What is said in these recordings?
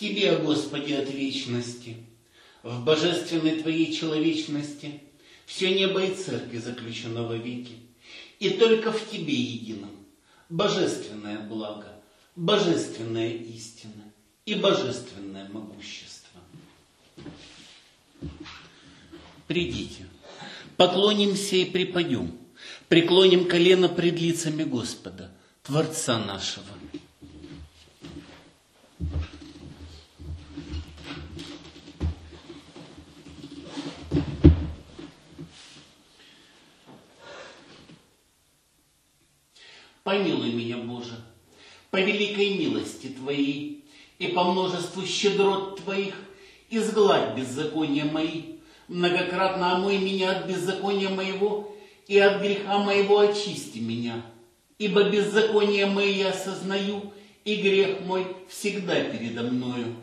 Тебе, Господи, от вечности, в божественной Твоей человечности все небо и церкви заключено вовеки, и только в Тебе едином божественное благо, божественная истина и божественное могущество. Придите, поклонимся и припадем, преклоним колено пред лицами Господа, Творца нашего. Помилуй меня, Боже, по великой милости Твоей и по множеству щедрот Твоих, изгладь беззакония мои, многократно омой меня от беззакония моего, и от греха моего очисти меня, ибо беззаконие мое я осознаю, и грех мой всегда передо мною.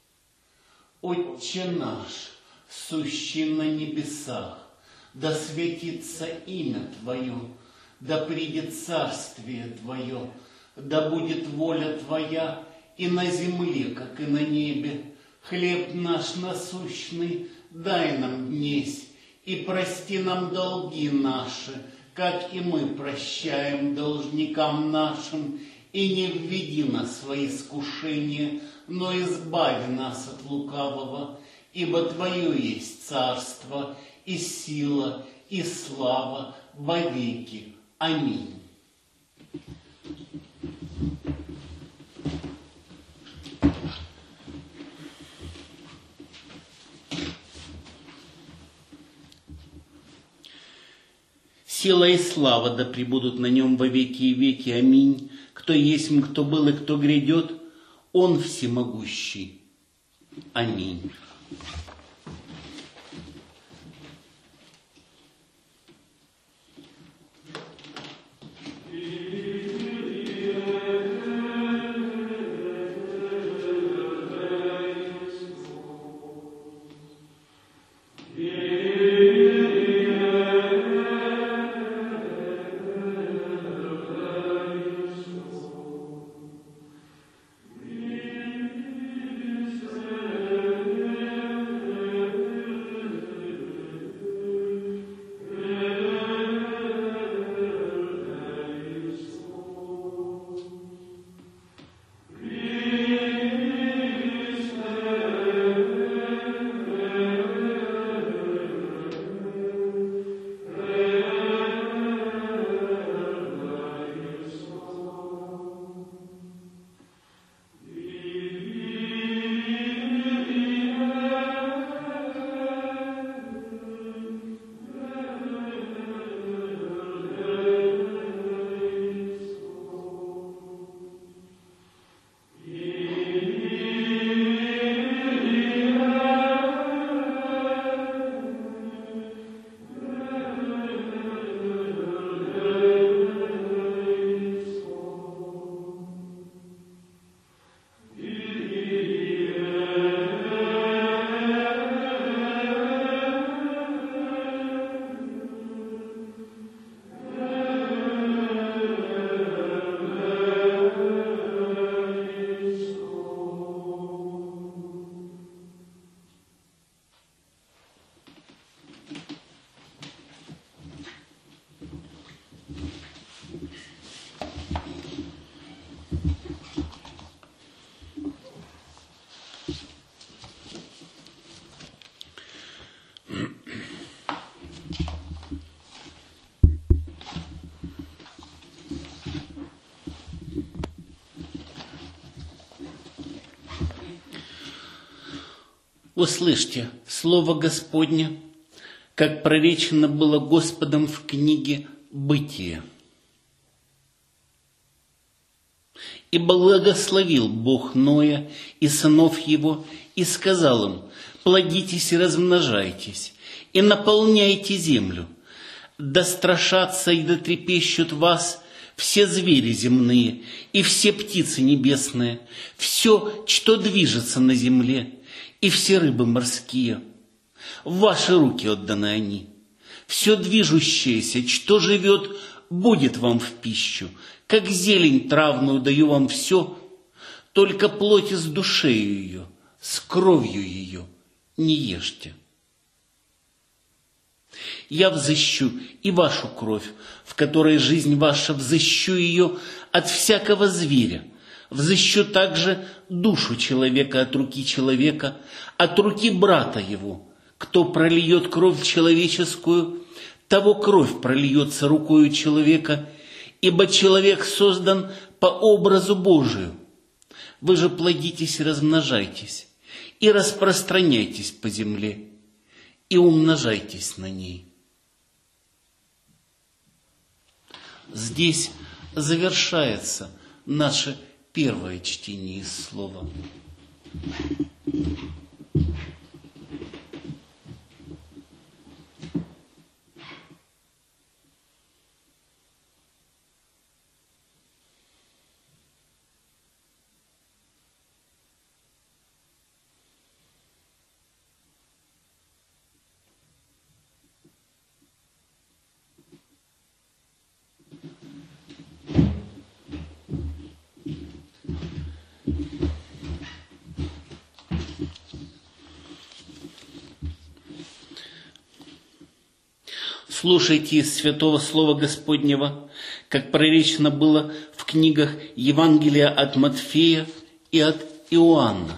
Отче наш, сущий на небесах, да светится имя Твое, да придет царствие Твое, да будет воля Твоя и на земле, как и на небе. Хлеб наш насущный дай нам днесь, и прости нам долги наши, как и мы прощаем должникам нашим, и не введи нас в свои искушения, но избави нас от лукавого, ибо Твое есть царство, и сила, и слава вовеки. Аминь. Сила и слава да пребудут на нем во веки и веки. Аминь. Кто есть, кто был и кто грядет, Он всемогущий. Аминь. Услышьте слово Господне, как проречено было Господом в книге «Бытие». «И благословил Бог Ноя и сынов его, и сказал им: плодитесь и размножайтесь, и наполняйте землю, да страшатся и да трепещут вас все звери земные и все птицы небесные, все, что движется на земле, и все рыбы морские. В ваши руки отданы они. Все движущееся, что живет, будет вам в пищу, как зелень травную даю вам все, только плоть с душею ее с кровью ее не ешьте. Я взыщу и вашу кровь, в которой жизнь ваша, взыщу ее от всякого зверя, взыщу также душу человека от руки человека, от руки брата его. Кто прольет кровь человеческую, того кровь прольется рукою человека, ибо человек создан по образу Божию. Вы же плодитесь и размножайтесь, и распространяйтесь по земле, и умножайтесь на ней. Здесь завершается наше первое чтение из Слова. Слушайте из Святого Слова Господнего, как пророчено было в книгах Евангелия от Матфея и от Иоанна.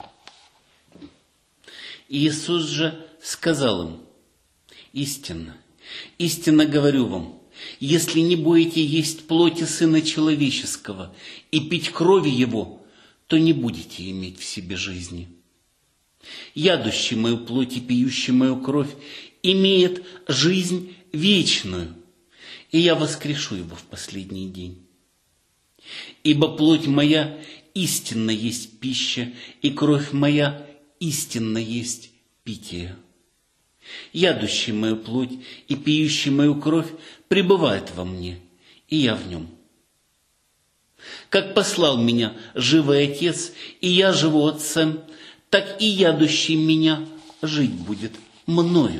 Иисус же сказал им: истинно, истинно говорю вам, если не будете есть плоти Сына Человеческого и пить крови Его, то не будете иметь в себе жизни. Ядущий мою плоть и пьющий мою кровь имеет жизнь вечную, и я воскрешу его в последний день. Ибо плоть моя истинно есть пища, и кровь моя истинно есть питие. Ядущий мою плоть и пьющий мою кровь пребывает во мне, и я в нем. Как послал меня живый Отец, и я живу Отцем, так и ядущий меня жить будет мною.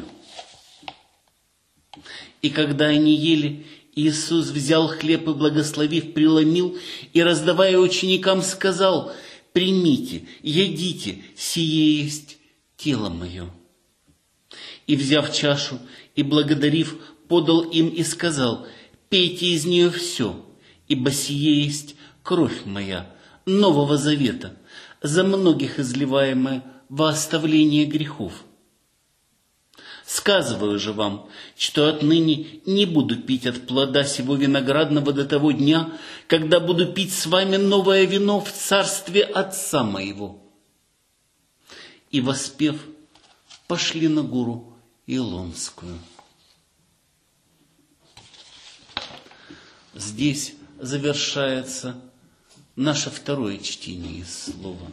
И когда они ели, Иисус взял хлеб и, благословив, преломил, и, раздавая ученикам, сказал: примите, едите, сие есть тело мое. И, взяв чашу и благодарив, подал им и сказал: пейте из нее все, ибо сие есть кровь моя, Нового Завета, за многих изливаемая во оставление грехов. Сказываю же вам, что отныне не буду пить от плода сего виноградного до того дня, когда буду пить с вами новое вино в царстве Отца моего. И, воспев, пошли на гору Илонскую. Здесь завершается наше второе чтение из Слова.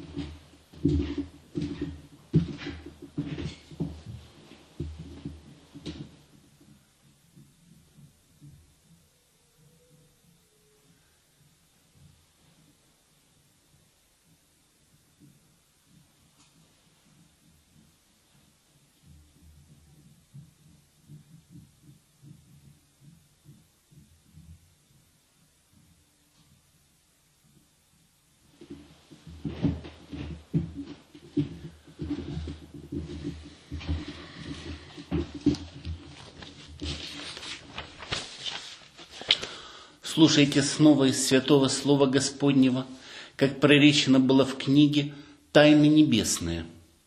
Слушайте снова из Святого Слова Господнего, как пророчено было в книге «Тайны небесные».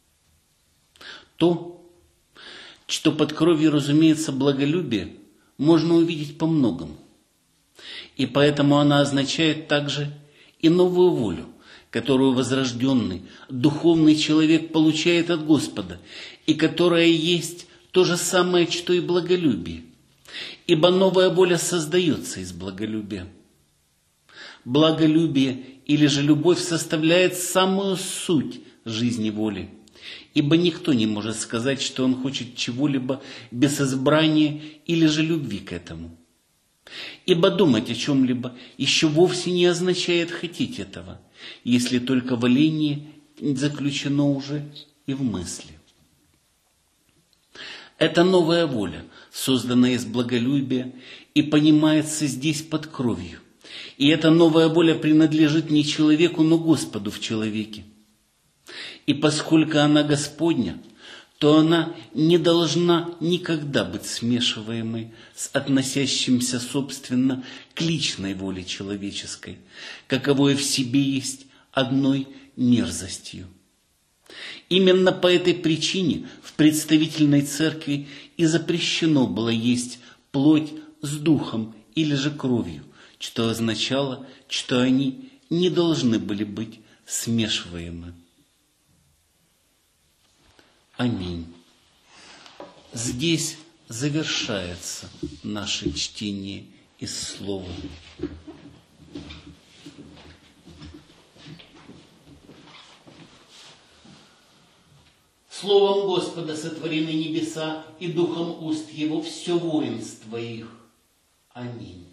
То, что под кровью разумеется благолюбие, можно увидеть по многому. И поэтому она означает также и новую волю, которую возрожденный, духовный человек получает от Господа, и которая есть то же самое, что и благолюбие. Ибо новая воля создается из благолюбия. Благолюбие или же любовь составляет самую суть жизни воли. Ибо никто не может сказать, что он хочет чего-либо без избрания или же любви к этому. Ибо думать о чем-либо еще вовсе не означает хотеть этого, если только воление заключено уже и в мысли. Это новая воля, созданная из благолюбия, и понимается здесь под кровью. И эта новая воля принадлежит не человеку, но Господу в человеке. И поскольку она Господня, то она не должна никогда быть смешиваемой с относящимся, собственно, к личной воле человеческой, каковое в себе есть одной мерзостью. Именно по этой причине в представительной церкви и запрещено было есть плоть с духом или же кровью, что означало, что они не должны были быть смешиваемы. Аминь. Здесь завершается наше чтение из Слова. Словом Господа сотворены небеса, и духом уст Его все воинство их. Аминь.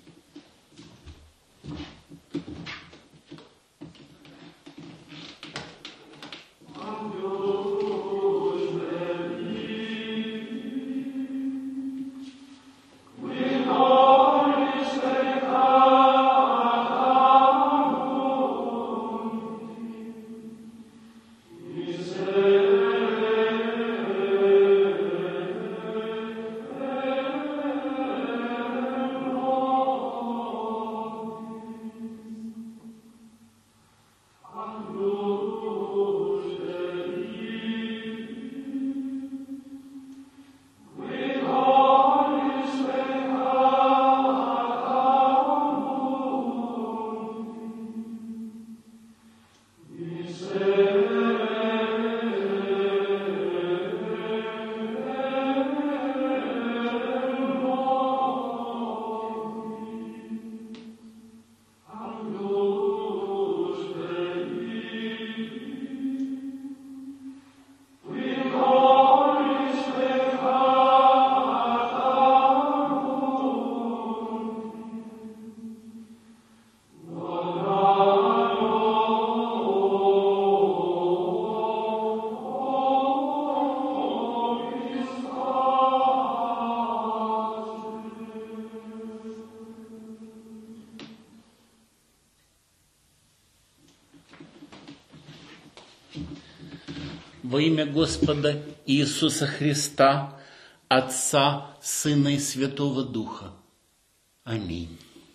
Во имя Господа Иисуса Христа, Отца, Сына и Святого Духа. Аминь.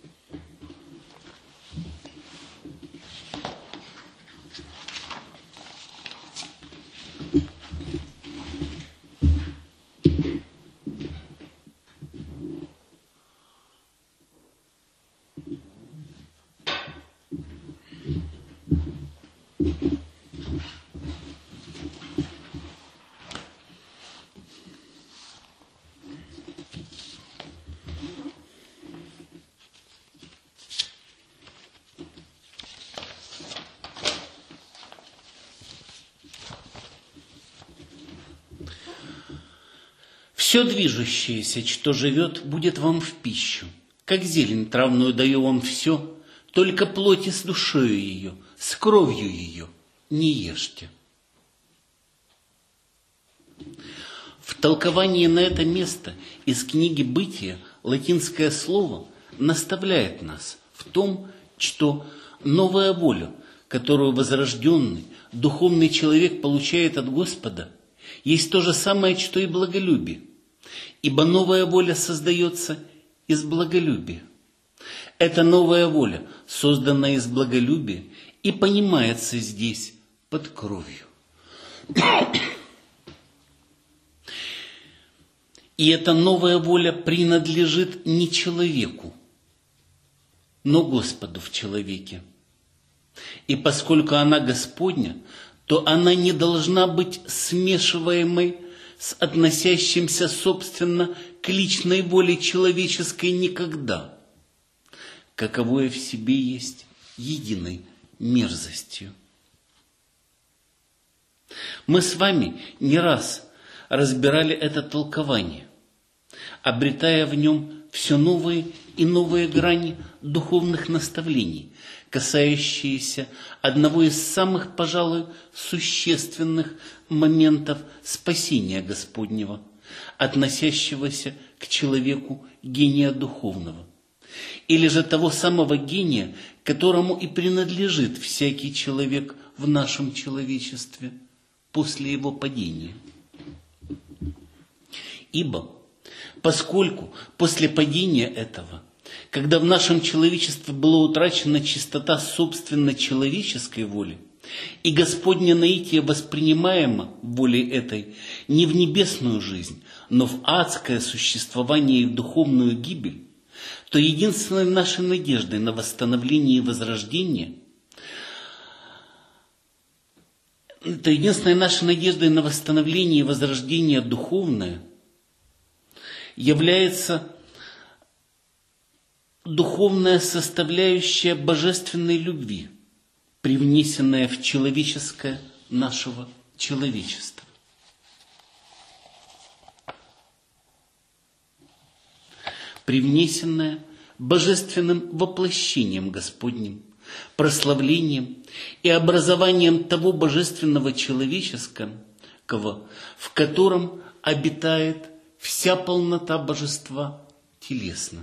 Все движущееся, что живет, будет вам в пищу. Как зелень травную даю вам все, только плоти с душою ее, с кровью ее не ешьте. В толковании на это место из книги «Бытия» латинское слово наставляет нас в том, что новая воля, которую возрожденный, духовный человек получает от Господа, есть то же самое, что и благолюбие. Ибо новая воля создается из благолюбия. Эта новая воля, созданная из благолюбия, и понимается здесь под кровью. И эта новая воля принадлежит не человеку, но Господу в человеке. И поскольку она Господня, то она не должна быть смешиваемой с относящимся, собственно, к личной воле человеческой никогда, каковое в себе есть единой мерзостью. Мы с вами не раз разбирали это толкование, обретая в нем все новые и новые грани духовных наставлений, касающиеся одного из самых, пожалуй, существенных моментов спасения Господнего, относящегося к человеку гения духовного. или же того самого гения, которому и принадлежит всякий человек в нашем человечестве после его падения. Ибо, поскольку после падения этого, когда в нашем человечестве была утрачена чистота собственно человеческой воли, и Господне наитие воспринимаемо волей этой не в небесную жизнь, но в адское существование и в духовную гибель, то единственной нашей надеждой на восстановление и возрождение, духовное является духовная составляющая божественной любви, привнесенная в человеческое нашего человечества. Привнесенная божественным воплощением Господним, прославлением и образованием того божественного человеческого, в котором обитает вся полнота божества телесно.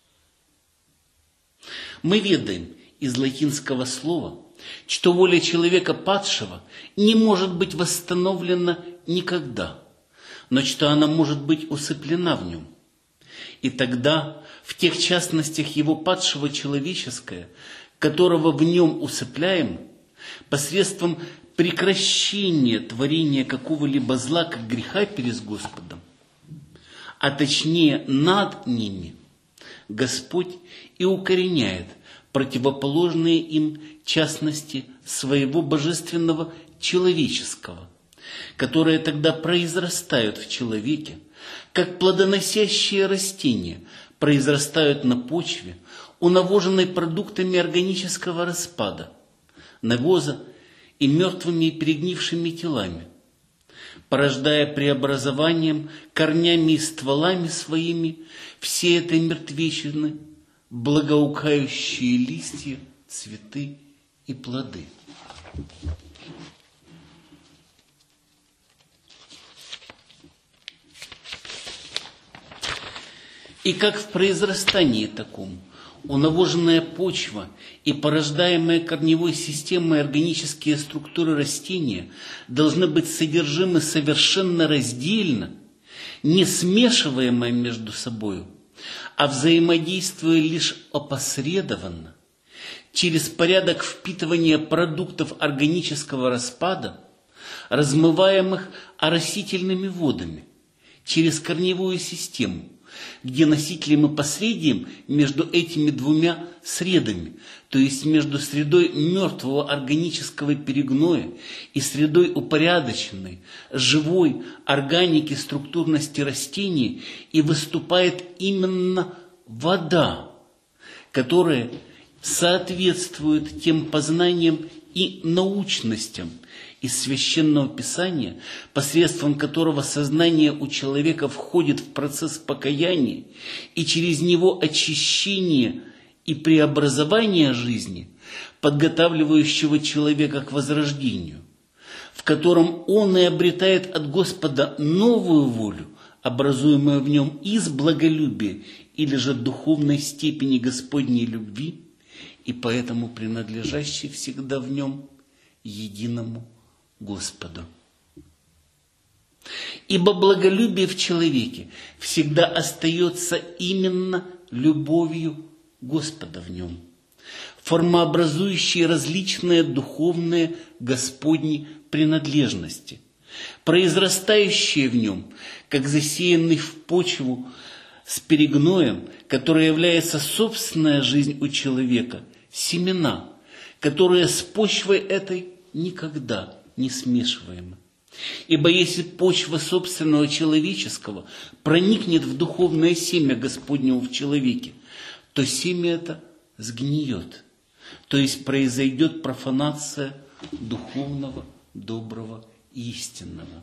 Мы ведаем из латинского слова, что воля человека падшего не может быть восстановлена никогда, но что она может быть усыплена в нем. И тогда в тех частностях его падшего человеческое, которого в нем усыпляем, посредством прекращения творения какого-либо зла, как греха перед Господом, а точнее над ними, Господь и укореняет противоположные им частности своего божественного человеческого, которые тогда произрастают в человеке, как плодоносящие растения произрастают на почве, унавоженной продуктами органического распада, навоза и мертвыми и перегнившими телами, порождая преобразованием, корнями и стволами своими всей этой мертвечины, благоухающие листья, цветы и плоды. И как в произрастании таком унавоженная почва и порождаемые корневой системой органические структуры растения должны быть содержимы совершенно раздельно, не смешиваемые между собою, а взаимодействуя лишь опосредованно, через порядок впитывания продуктов органического распада, размываемых оросительными водами, через корневую систему, где носителем и посредием между этими двумя средами, то есть между средой мертвого органического перегноя и средой упорядоченной, живой органики структурности растения, и выступает именно вода, которая соответствует тем познаниям и научностям из Священного Писания, посредством которого сознание у человека входит в процесс покаяния и через него очищение и преобразование жизни, подготавливающего человека к возрождению, в котором он и обретает от Господа новую волю, образуемую в нем из благолюбия или же духовной степени Господней любви, и поэтому принадлежащей всегда в нем единому Господу. Ибо благолюбие в человеке всегда остается именно любовью Господа в нем, формообразующей различные духовные Господни принадлежности, произрастающие в нем, как засеянный в почву с перегноем, которое является собственная жизнь у человека, семена, которые с почвой этой никогда не смешиваемы. Ибо если почва собственного человеческого проникнет в духовное семя Господнего в человеке, то семя это сгниет, то есть произойдет профанация духовного, доброго и истинного.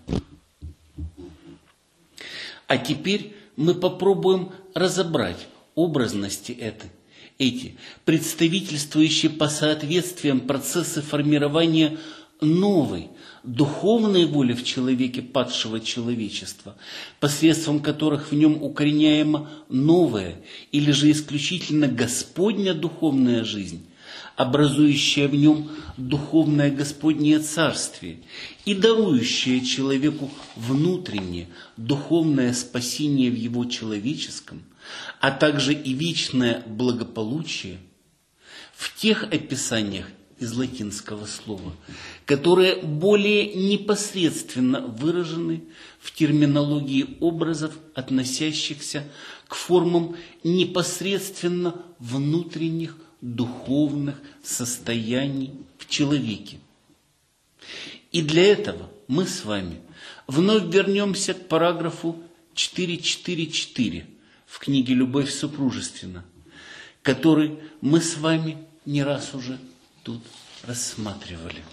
А теперь мы попробуем разобрать образности эти представительствующие по соответствиям процессы формирования новой, духовной воли в человеке падшего человечества, посредством которых в нем укореняема новая или же исключительно Господня духовная жизнь, образующая в нем духовное Господнее царствие и дарующая человеку внутреннее духовное спасение в его человеческом, а также и вечное благополучие, в тех описаниях из латинского слова, которые более непосредственно выражены в терминологии образов, относящихся к формам непосредственно внутренних духовных состояний в человеке. И для этого мы с вами вновь вернемся к параграфу 4.4.4 в книге «Любовь супружественна», который мы с вами не раз уже тут рассматривали.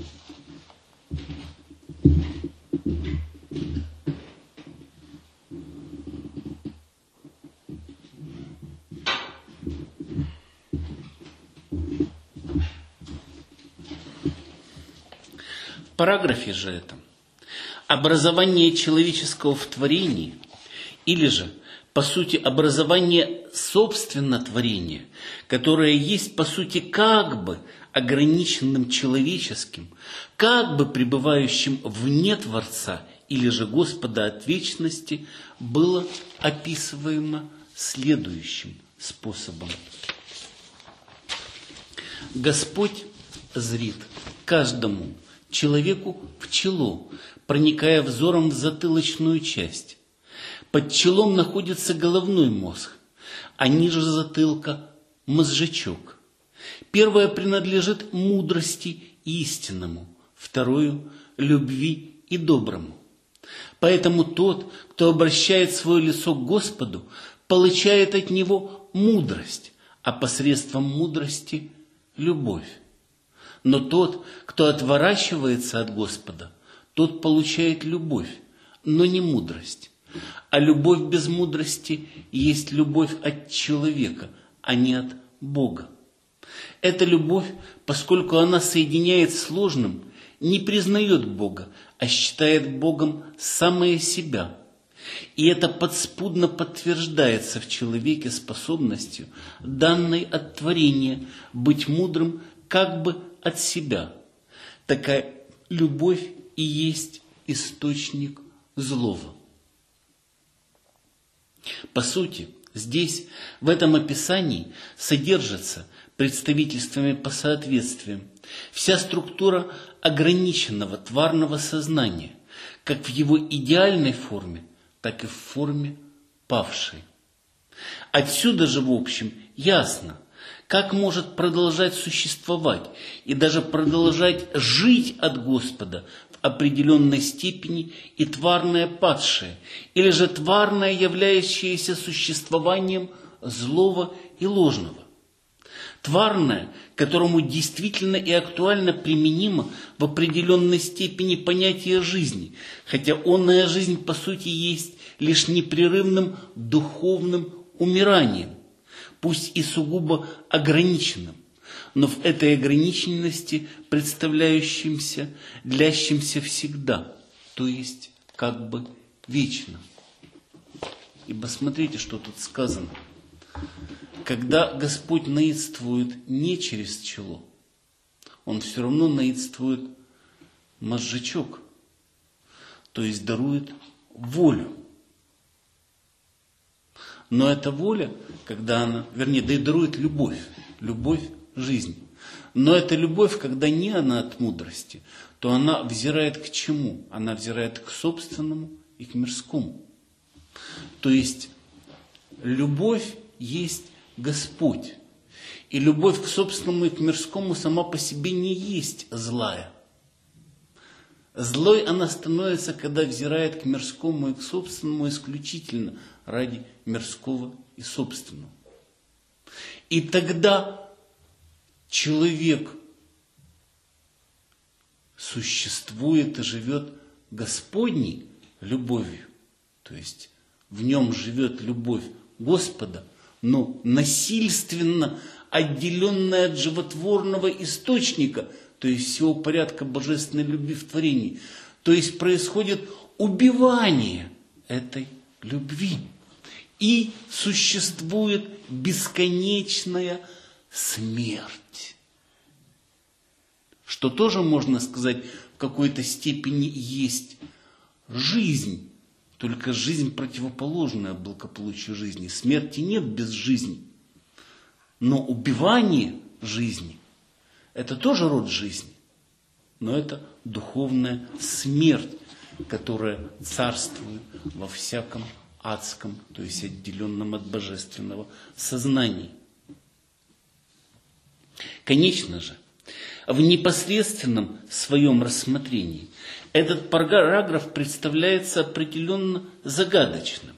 В параграфе же этом образование человеческого в творении, или же, по сути, образование собственно творения, которое есть, по сути, как бы ограниченным человеческим, как бы пребывающим вне Творца или же Господа от вечности, было описываемо следующим способом. Господь зрит каждому человеку в чело, проникая взором в затылочную часть. Под челом находится головной мозг, а ниже затылка – мозжечок. Первое принадлежит мудрости и истинному, второе – любви и доброму. Поэтому тот, кто обращает свое лицо к Господу, получает от Него мудрость, а посредством мудрости – любовь. Но тот, кто отворачивается от Господа, тот получает любовь, но не мудрость. А любовь без мудрости есть любовь от человека, а не от Бога. Эта любовь, поскольку она соединяет сложным, не признает Бога, а считает Богом самое себя. И это подспудно подтверждается в человеке способностью, данной от творения, быть мудрым как бы от себя. Такая любовь и есть источник злого. По сути, здесь, в этом описании, содержится представительствами по соответствиям вся структура ограниченного тварного сознания, как в его идеальной форме, так и в форме павшей. Отсюда же, в общем, ясно, как может продолжать существовать и даже продолжать жить от Господа в определенной степени и тварное падшее, или же тварное, являющееся существованием злого и ложного. Тварное, которому действительно и актуально применимо в определенной степени понятие жизни, хотя онная жизнь по сути есть лишь непрерывным духовным умиранием, пусть и сугубо ограниченным, но в этой ограниченности представляющимся, длящимся всегда, то есть как бы вечно. Ибо смотрите, что тут сказано. Когда Господь наидствует не через чело, Он все равно наидствует мозжечок, то есть дарует волю. Но эта воля, когда она, дарует любовь, любовь – жизнь. Но эта любовь, когда не она от мудрости, то она взирает к чему? Она взирает к собственному и к мирскому. То есть любовь есть Господь. И любовь к собственному и к мирскому сама по себе не есть злая. Злой она становится, когда взирает к мирскому и к собственному исключительно ради мирского и собственного. И тогда человек существует и живет Господней любовью. То есть в нем живет любовь Господа, но насильственно отделенная от животворного источника, то есть всего порядка божественной любви в творении. То есть происходит убивание этой любви. И существует бесконечная смерть. Что тоже, можно сказать, в какой-то степени есть жизнь. Только жизнь противоположная благополучию жизни. Смерти нет без жизни. Но убивание жизни – это тоже род жизни. Но это духовная смерть, которая царствует во всяком адском, то есть отделенном от божественного сознании. Конечно же, в непосредственном своем рассмотрении этот параграф представляется определенно загадочным.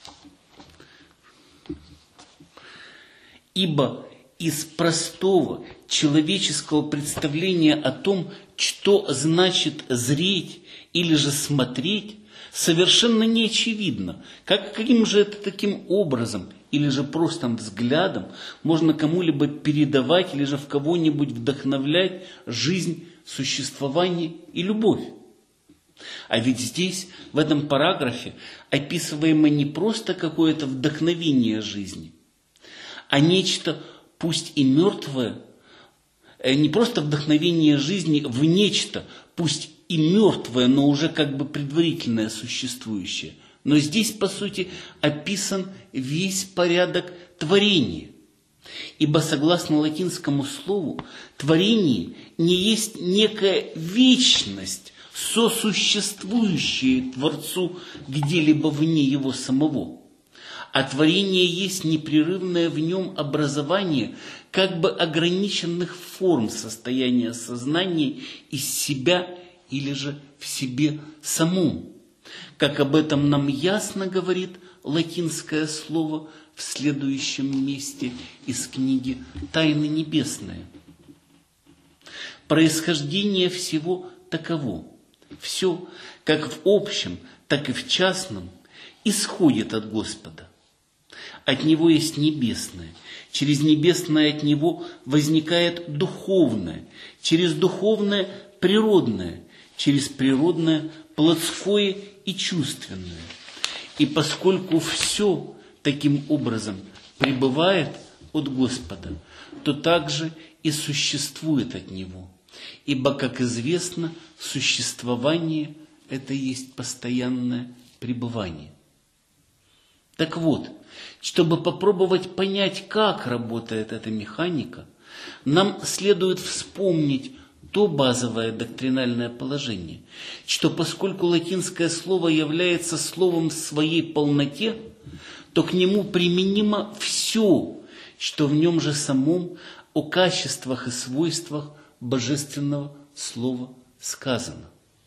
Ибо из простого человеческого представления о том, что значит зреть или же смотреть, совершенно не очевидно, каким же это таким образом или же простым взглядом можно кому-либо передавать или же в кого-нибудь вдохновлять жизнь, существование и любовь. А ведь здесь, в этом параграфе, описываемо не просто какое-то вдохновение жизни, а нечто, пусть и мертвое, не просто вдохновение жизни в нечто, пусть и мертвое, но уже как бы предварительное существующее. Но здесь, по сути, описан весь порядок творения. Ибо, согласно латинскому слову, творение не есть некая вечность, сосуществующая Творцу где-либо вне его самого. А творение есть непрерывное в нем образование как бы ограниченных форм состояния сознания из себя или же в себе самом. Как об этом нам ясно говорит латинское слово в следующем месте из книги «Тайны небесные». Происхождение всего таково. Все, как в общем, так и в частном, исходит от Господа. От Него есть небесное, через небесное от Него возникает духовное, через духовное – природное, через природное – плотское и чувственное. И поскольку все таким образом пребывает от Господа, то также и существует от Него. Ибо, как известно, существование – это есть постоянное пребывание. Так вот, чтобы попробовать понять, как работает эта механика, нам следует вспомнить то базовое доктринальное положение, что поскольку латинское слово является словом в своей полноте, то к нему применимо все, что в нем же самом о качествах и свойствах божественного слова сказано.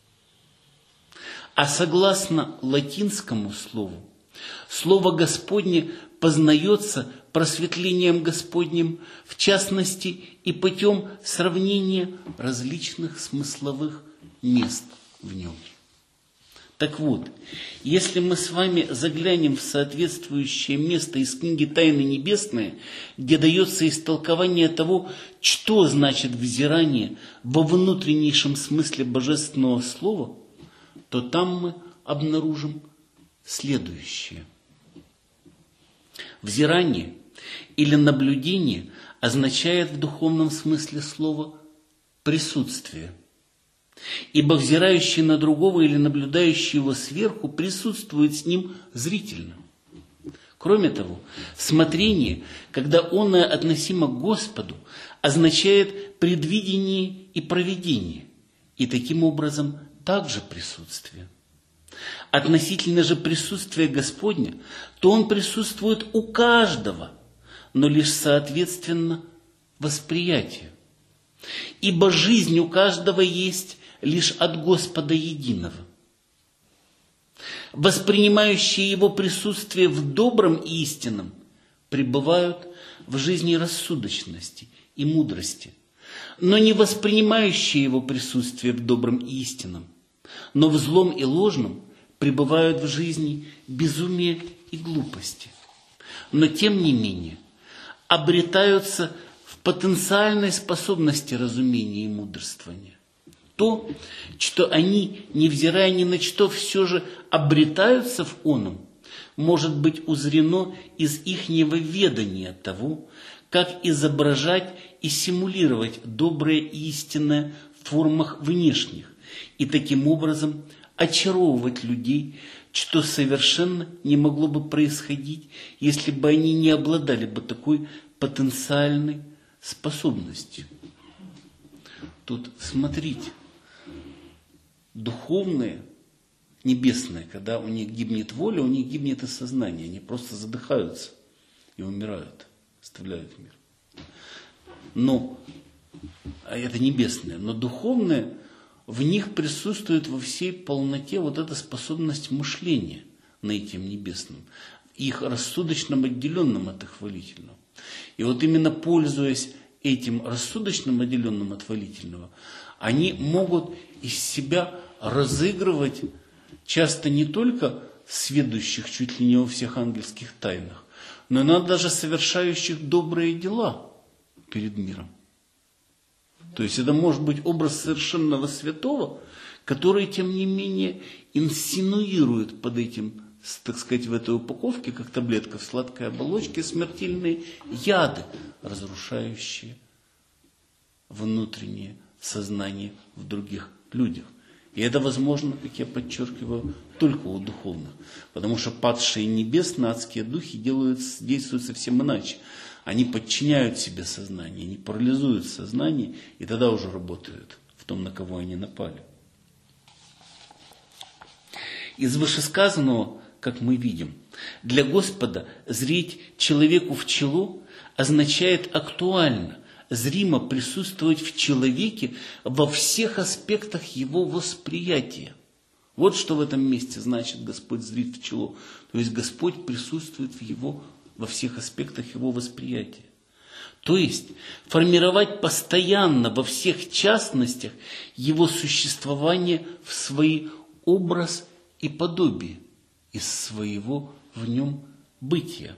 А согласно латинскому слову, Слово Господне познается просветлением Господним, в частности и путем сравнения различных смысловых мест в нем. Так вот, если мы с вами заглянем в соответствующее место из книги «Тайны небесные», где дается истолкование того, что значит взирание во внутреннейшем смысле божественного слова, то там мы обнаружим следующее. Взирание или наблюдение означает в духовном смысле слова присутствие. Ибо взирающий на другого или наблюдающий его сверху присутствует с ним зрительно. Кроме того, смотрение, когда оно относимо к Господу, означает предвидение и провидение, и таким образом также присутствие. Относительно же присутствия Господня, то Он присутствует у каждого, но лишь соответственно восприятию. Ибо жизнь у каждого есть лишь от Господа единого. Воспринимающие Его присутствие в добром и истинном пребывают в жизни рассудочности и мудрости, но не воспринимающие Его присутствие в добром и истинном, но в злом и ложном пребывают в жизни безумия и глупости. Но тем не менее обретаются в потенциальной способности разумения и мудрствования. То, что они, невзирая ни на что, все же обретаются в оном, может быть узрено из ихнего ведания того, как изображать и симулировать доброе и истинное в формах внешних, и таким образом очаровывать людей, что совершенно не могло бы происходить, если бы они не обладали бы такой потенциальной способностью. Тут смотрите, духовные, небесные, когда у них гибнет воля, у них гибнет и сознание, они просто задыхаются и умирают, оставляют мир. Но, это небесное, но духовное, в них присутствует во всей полноте вот эта способность мышления на этим небесном, их рассудочном отделенном от их хвалительного. И вот именно пользуясь этим рассудочным отделенным от хвалительного, они могут из себя разыгрывать часто не только сведущих чуть ли не во всех ангельских тайнах, но иногда даже совершающих добрые дела перед миром. То есть это может быть образ совершенного святого, который, тем не менее, инсинуирует под этим, так сказать, в этой упаковке, как таблетка в сладкой оболочке, смертельные яды, разрушающие внутреннее сознание в других людях. И это возможно, как я подчеркиваю, только у духовных. Потому что падшие небесные адские духи действуют совсем иначе. Они подчиняют себе сознание, они парализуют сознание, и тогда уже работают в том, на кого они напали. Из вышесказанного, как мы видим, для Господа зреть человеку в чело означает актуально, зримо присутствовать в человеке во всех аспектах его восприятия. Вот что в этом месте значит Господь зрит в чело. То есть Господь присутствует во всех аспектах его восприятия. То есть формировать постоянно во всех частностях его существование в свой образ и подобие из своего в нем бытия.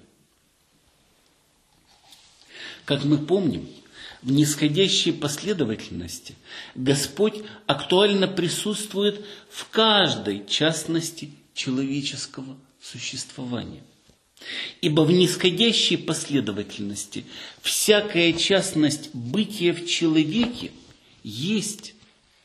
Как мы помним, в нисходящей последовательности Господь актуально присутствует в каждой частности человеческого существования. Ибо в нисходящей последовательности всякая частность бытия в человеке есть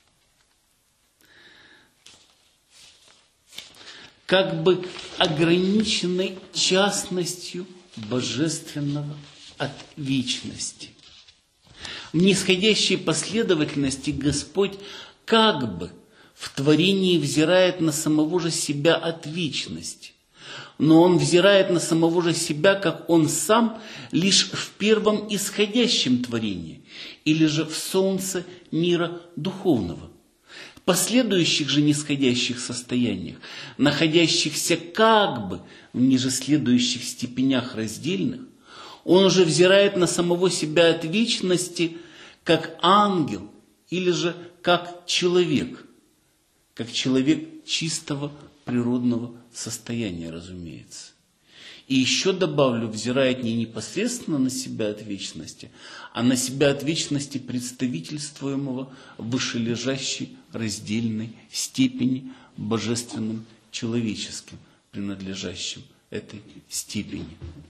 как бы ограниченной частностью божественного от вечности. В нисходящей последовательности Господь как бы в творении взирает на самого же себя от вечности. Но Он взирает на самого же себя, как Он сам, лишь в первом исходящем творении, или же в солнце мира духовного. В последующих же нисходящих состояниях, находящихся как бы в ниже следующих степенях раздельных, Он уже взирает на самого себя от вечности, как ангел, или же как человек чистого природного состояния, разумеется. И еще добавлю, взирает не непосредственно на себя от вечности, а на себя от вечности представительствуемого в вышележащей раздельной степени божественным человеческим, принадлежащим этой степени.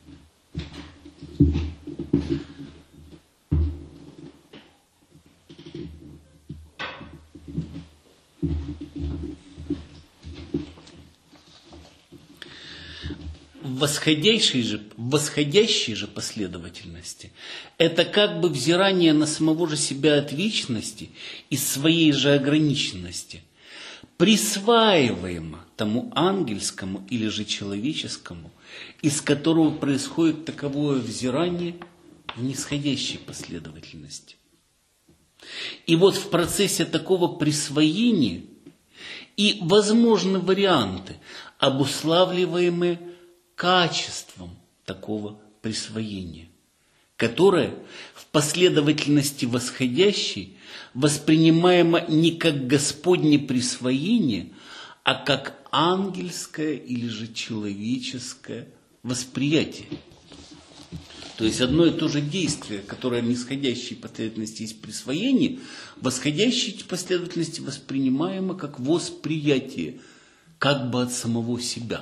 В восходящей же последовательности это как бы взирание на самого же себя от вечности и своей же ограниченности, присваиваемо тому ангельскому или же человеческому, из которого происходит таковое взирание в нисходящей последовательности. И вот в процессе такого присвоения и возможны варианты, обуславливаемые качеством такого присвоения, которое в последовательности восходящей воспринимаемо не как Господне присвоение, а как ангельское или же человеческое восприятие. То есть одно и то же действие, которое в нисходящей последовательности есть присвоение, в восходящей последовательности воспринимаемо как восприятие, как бы от самого себя.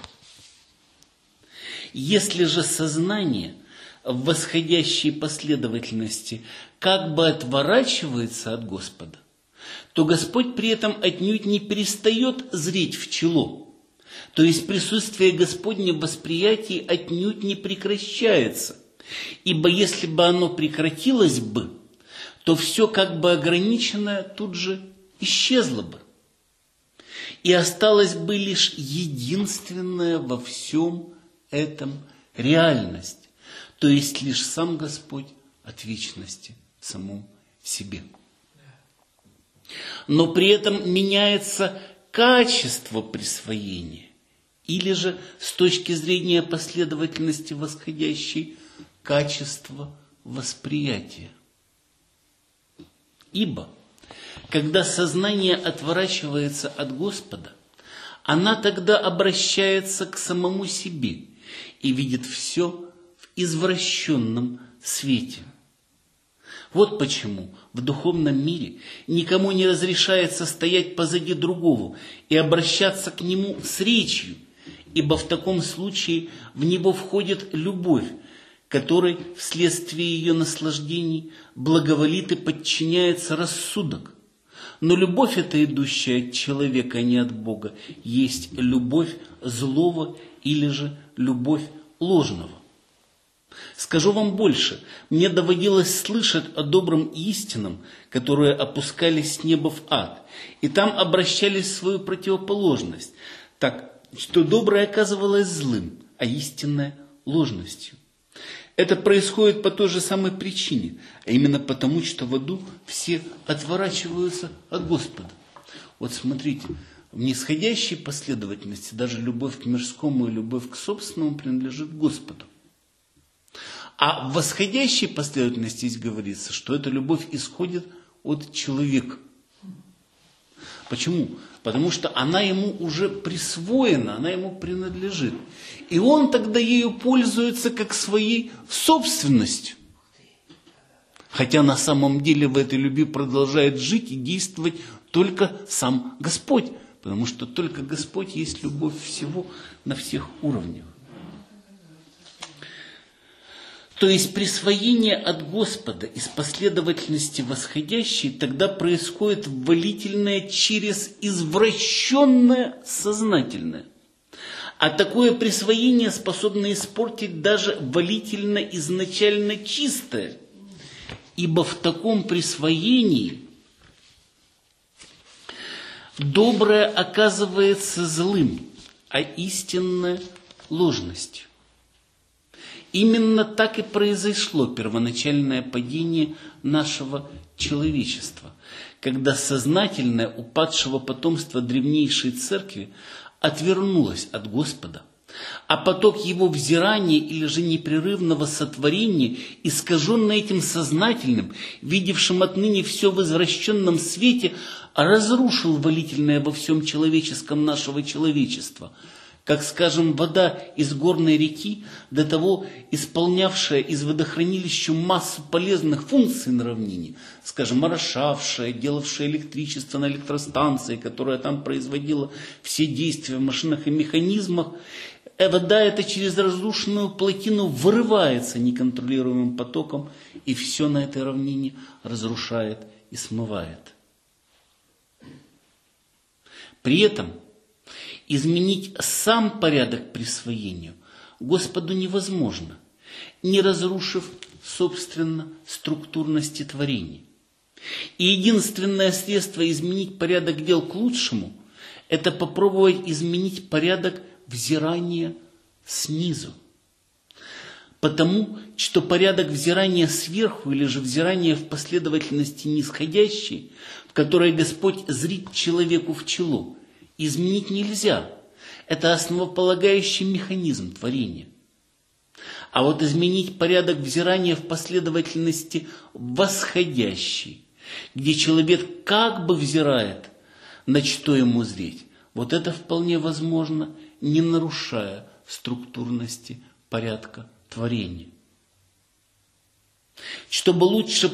Если же сознание в восходящей последовательности как бы отворачивается от Господа, то Господь при этом отнюдь не перестает зреть в чело. То есть присутствие Господне в восприятии отнюдь не прекращается. Ибо если бы оно прекратилось бы, то все как бы ограниченное тут же исчезло бы. И осталась бы лишь единственная во всем этом реальность, то есть лишь сам Господь от вечности в самом себе. Но при этом меняется качество присвоения, или же с точки зрения последовательности восходящей качество восприятия. Ибо, когда сознание отворачивается от Господа, она тогда обращается к самому себе и видит все в извращенном свете. Вот почему в духовном мире никому не разрешается стоять позади другого и обращаться к нему с речью, ибо в таком случае в него входит любовь, которой вследствие ее наслаждений благоволит и подчиняется рассудок. Но любовь эта, идущая от человека, а не от Бога, есть любовь злого или же любовь ложного. Скажу вам больше, мне доводилось слышать о добром и истинном, которые опускались с неба в ад, и там обращались в свою противоположность, так что доброе оказывалось злым, а истинное ложностью. Это происходит по той же самой причине, а именно потому, что в аду все отворачиваются от Господа. Вот смотрите, в нисходящей последовательности даже любовь к мирскому и любовь к собственному принадлежит Господу. А в восходящей последовательности здесь говорится, что эта любовь исходит от человека. Почему? Потому что она ему уже присвоена, она ему принадлежит. И он тогда ею пользуется как своей собственностью. Хотя на самом деле в этой любви продолжает жить и действовать только сам Господь. Потому что только Господь есть любовь всего на всех уровнях. То есть присвоение от Господа из последовательности восходящей тогда происходит ввалительное через извращенное сознательное. А такое присвоение способно испортить даже ввалительно изначально чистое. Ибо в таком присвоении доброе оказывается злым, а истинное ложностью. Именно так и произошло первоначальное падение нашего человечества, когда сознательное упадшего потомства древнейшей церкви отвернулось от Господа, а поток его взирания или же непрерывного сотворения, искаженный этим сознательным, видевшим отныне все в извращенном свете, разрушил валительное во всем человеческом нашего человечества. Как, скажем, вода из горной реки, до того исполнявшая из водохранилища массу полезных функций на равнине, скажем, орошавшая, делавшая электричество на электростанции, которая там производила все действия в машинах и механизмах, вода эта через разрушенную плотину вырывается неконтролируемым потоком и все на этой равнине разрушает и смывает. При этом изменить сам порядок присвоения Господу невозможно, не разрушив, собственно, структурности творения. И единственное средство изменить порядок дел к лучшему – это попробовать изменить порядок взирания снизу. Потому что порядок взирания сверху или же взирания в последовательности нисходящей, в которой Господь зрит человеку в чело, изменить нельзя. Это основополагающий механизм творения. А вот изменить порядок взирания в последовательности восходящей, где человек как бы взирает, на что ему зреть, вот это вполне возможно, не нарушая структурности порядка творения. Чтобы лучше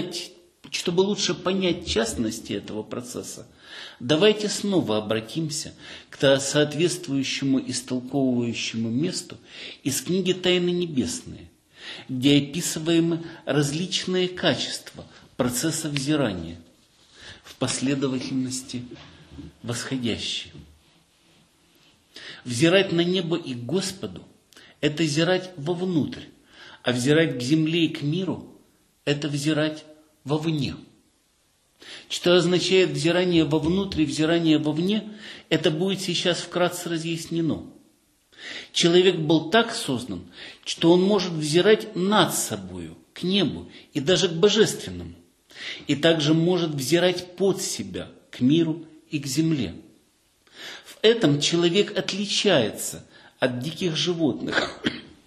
понять частности этого процесса, давайте снова обратимся к соответствующему истолковывающему месту из книги «Тайны небесные», где описываемы различные качества процесса взирания в последовательности восходящие. Взирать на небо и к Господу – это взирать вовнутрь, а взирать к земле и к миру – это взирать вовне. Что означает взирание вовнутрь и взирание вовне, это будет сейчас вкратце разъяснено. Человек был так создан, что он может взирать над собою, к небу и даже к божественному, и также может взирать под себя, к миру и к земле. В этом человек отличается от диких животных.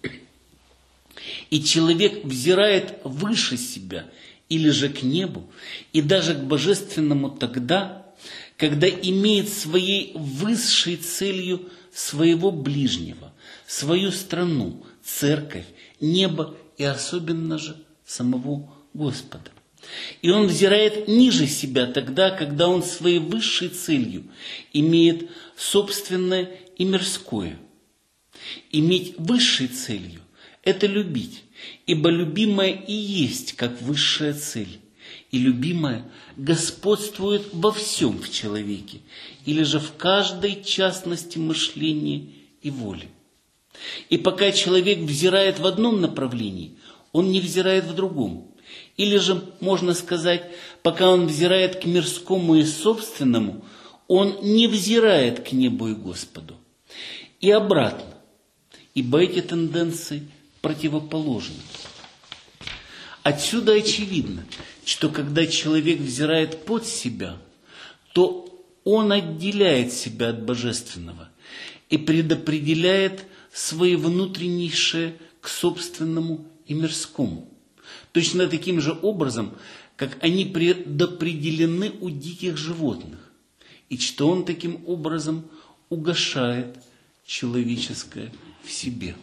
И человек взирает выше себя, или же к небу, и даже к божественному тогда, когда имеет своей высшей целью своего ближнего, свою страну, церковь, небо и особенно же самого Господа. И он взирает ниже себя тогда, когда он своей высшей целью имеет собственное и мирское. Иметь высшей целью – это любить, ибо любимое и есть как высшая цель, и любимое господствует во всем в человеке, или же в каждой частности мышления и воли. И пока человек взирает в одном направлении, он не взирает в другом. Или же, можно сказать, пока он взирает к мирскому и собственному, он не взирает к небу и Господу. И обратно, ибо эти тенденции противоположны. Отсюда очевидно, что когда человек взирает под себя, то он отделяет себя от божественного и предопределяет свои внутреннейшие к собственному и мирскому. Точно таким же образом, как они предопределены у диких животных, и что он таким образом угошает человеческое в себе.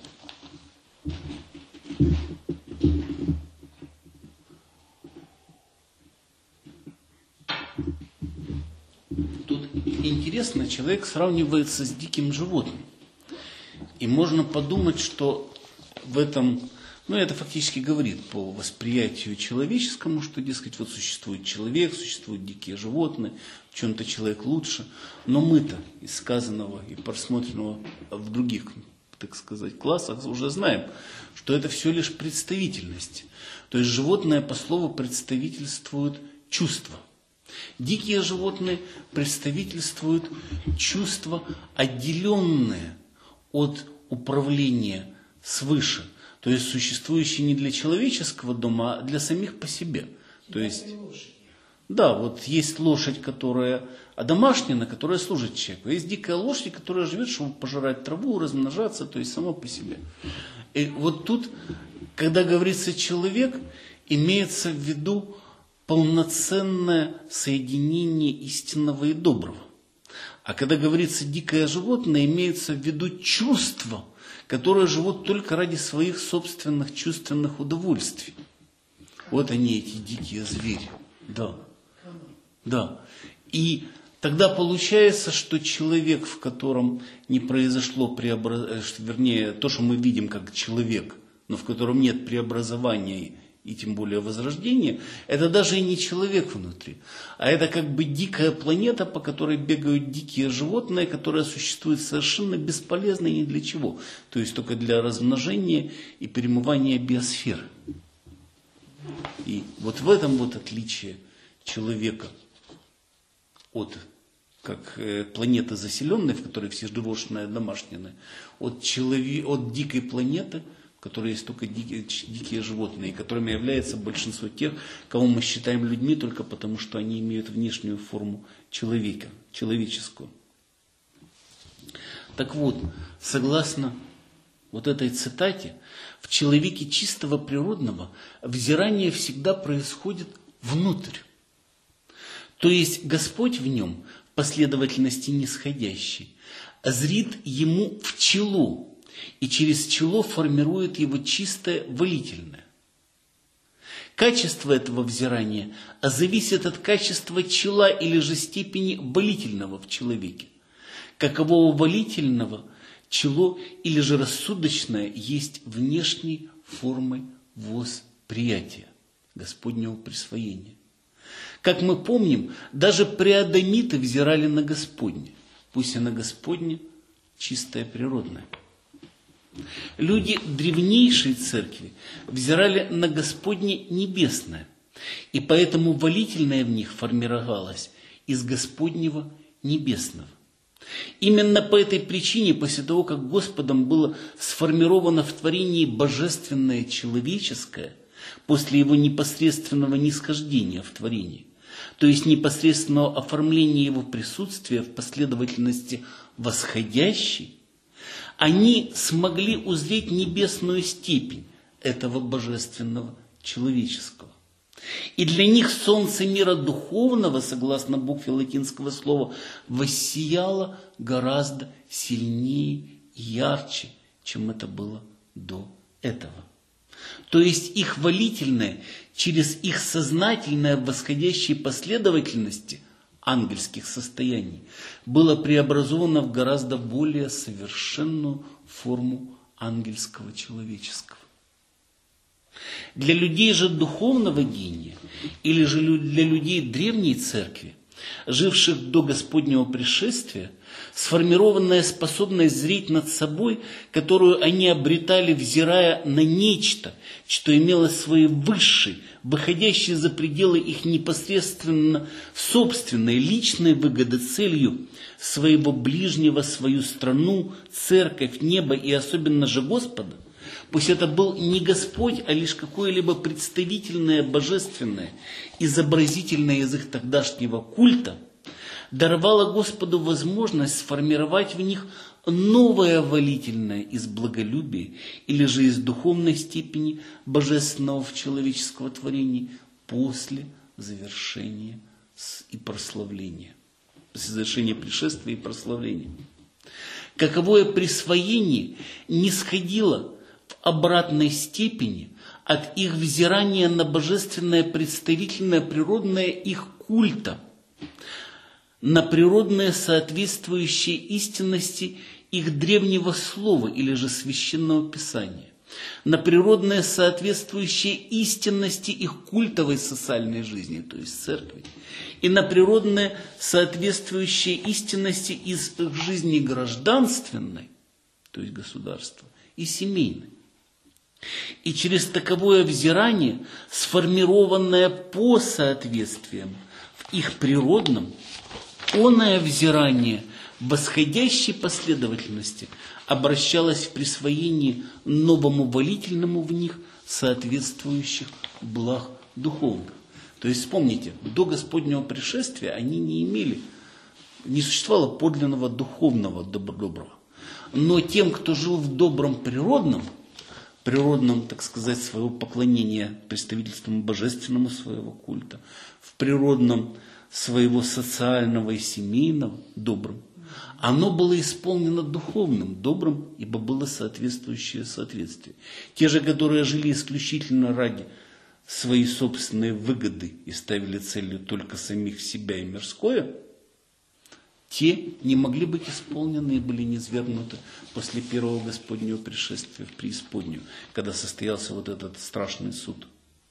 Тут интересно, человек сравнивается с диким животным. И можно подумать, что в этом, это фактически говорит по восприятию человеческому, что, дескать, вот существует человек, существуют дикие животные, в чем-то человек лучше. Но мы-то из сказанного и просмотренного в других, так сказать, классах уже знаем, что это все лишь представительность. То есть животное по слову представительствует чувства. Дикие животные представительствуют чувства, отделенные от управления свыше, то есть существующие не для человеческого дома, а для самих по себе. То есть, да, вот есть лошадь, которая одомашнена, которая служит человеку. Есть дикая лошадь, которая живет, чтобы пожирать траву, размножаться, то есть сама по себе. И вот тут, когда говорится человек, имеется в виду полноценное соединение истинного и доброго. А когда говорится дикое животное, имеется в виду чувства, которые живут только ради своих собственных чувственных удовольствий. Вот они, эти дикие звери. Да. Да. И тогда получается, что человек, в котором не произошло вернее, то, что мы видим как человек, но в котором нет преобразования и тем более возрождения, это даже и не человек внутри, а это как бы дикая планета, по которой бегают дикие животные, которые существуют совершенно бесполезно и ни для чего. То есть только для размножения и перемывания биосферы. И вот в этом вот отличие человека от как планеты заселенной, в которой все животные домашние, от дикой планеты, в которой есть только дикие животные, которыми является большинство тех, кого мы считаем людьми только потому, что они имеют внешнюю форму человека, человеческую. Так вот, согласно вот этой цитате, в человеке чистого природного взирание всегда происходит внутрь. То есть Господь в нем, в последовательности нисходящий, зрит ему в чело, и через чело формирует его чистое волительное. Качество этого взирания зависит от качества чела или же степени волительного в человеке. Какового волительного чело или же рассудочное есть внешней формой восприятия Господнего присвоения. Как мы помним, даже преадамиты взирали на Господне, пусть и на Господне чистое природное. Люди древнейшей церкви взирали на Господне небесное, и поэтому волительное в них формировалось из Господнего небесного. Именно по этой причине, после того, как Господом было сформировано в творении божественное человеческое, после его непосредственного нисхождения в творении, то есть непосредственного оформления его присутствия в последовательности восходящей, они смогли узреть небесную степень этого божественного человеческого. И для них солнце мира духовного, согласно букве латинского слова, воссияло гораздо сильнее и ярче, чем это было до этого. То есть их волительное через их сознательное в восходящей последовательности ангельских состояний было преобразовано в гораздо более совершенную форму ангельского человеческого. Для людей же духовного гения, или же для людей древней церкви, живших до Господнего пришествия, сформированная способность зреть над собой, которую они обретали, взирая на нечто, что имело свои высшие, выходящие за пределы их непосредственно собственной личной выгоды целью своего ближнего, свою страну, церковь, небо и особенно же Господа, пусть это был не Господь, а лишь какое-либо представительное, божественное, изобразительное из их тогдашнего культа, даровало Господу возможность сформировать в них новое волительное из благолюбия или же из духовной степени божественного в человеческого творения после завершения и прославления, после завершения пришествия и прославления. Каковое присвоение нисходило в обратной степени от их взирания на божественное представительное природное их культа, на природное соответствующее истинности их древнего слова или же священного писания, на природное соответствующее истинности их культовой социальной жизни, то есть церкви, и на природное соответствующее истинности из их жизни гражданственной, то есть государства, и семейной. И через таковое взирание, сформированное по соответствиям в их природном, оное взирание в восходящей последовательности обращалось в присвоении новому волительному в них соответствующих благ духовных. То есть, вспомните, до Господнего пришествия они не имели, не существовало подлинного духовного доброго. Но тем, кто жил в добром природном, так сказать, своего поклонения представительству божественному своего культа, в природном своего социального и семейного добрым, оно было исполнено духовным добрым, ибо было соответствующее соответствие. Те же, которые жили исключительно ради своей собственной выгоды и ставили целью только самих себя и мирское, те не могли быть исполнены и были низвергнуты после первого Господнего пришествия в преисподнюю, когда состоялся вот этот страшный суд.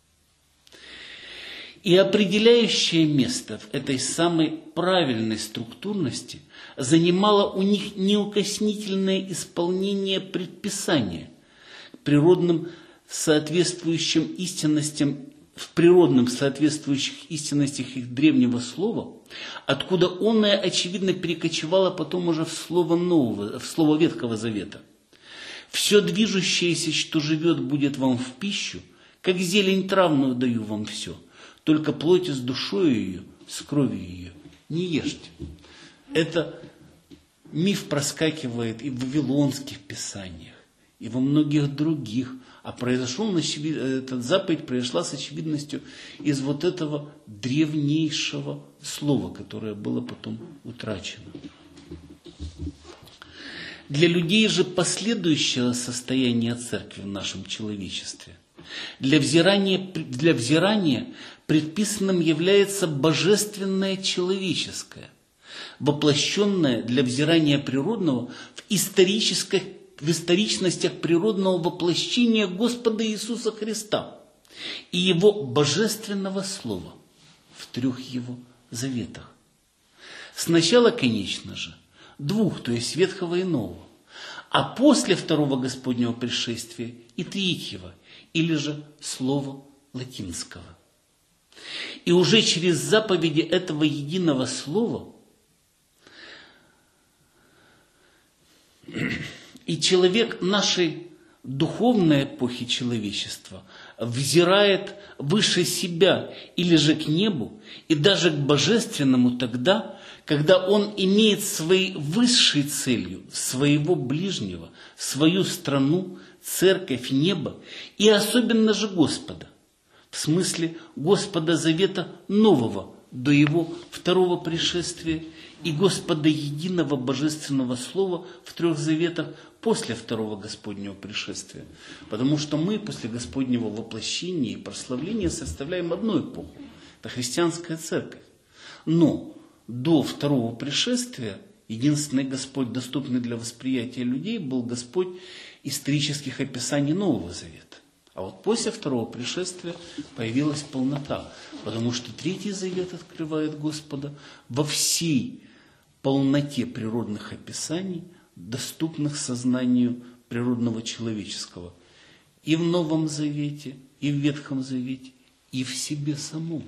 И определяющее место в этой самой правильной структурности занимало у них неукоснительное исполнение предписания к природным соответствующим истинностям, в природных соответствующих истинностях их древнего слова, откуда оное, очевидно, перекочевало потом уже в слово нового, в слово Ветхого Завета. «Все движущееся, что живет, будет вам в пищу, как зелень травную даю вам все. Только плоть с душою ее, с кровью ее не ешьте». Это миф проскакивает и в вавилонских писаниях, и во многих других. А эта заповедь произошла с очевидностью из вот этого древнейшего слова, которое было потом утрачено. Для людей же последующего состояния церкви в нашем человечестве для взирания предписанным является божественное человеческое, воплощенное для взирания природного в историчностях природного воплощения Господа Иисуса Христа и Его божественного Слова в 3 Его заветах. Сначала, конечно же, 2, то есть Ветхого и Нового, а после 2 Господнего пришествия и 3, или же Слова латинского. И уже через заповеди этого единого Слова и человек нашей духовной эпохи человечества взирает выше себя или же к небу, и даже к божественному тогда, когда он имеет своей высшей целью своего ближнего, свою страну, церковь, небо и особенно же Господа, в смысле Господа Завета Нового до Его 2 пришествия и Господа Единого Божественного Слова в 3 заветах после 2 Господнего пришествия. Потому что мы после Господнего воплощения и прославления составляем одну эпоху. Это христианская церковь. Но до 2 пришествия единственный Господь, доступный для восприятия людей, был Господь исторических описаний Нового Завета. А вот после 2 пришествия появилась полнота, потому что 3 Завет открывает Господа во всей полноте природных описаний, доступных сознанию природного человеческого. И в Новом Завете, и в Ветхом Завете, и в себе самом.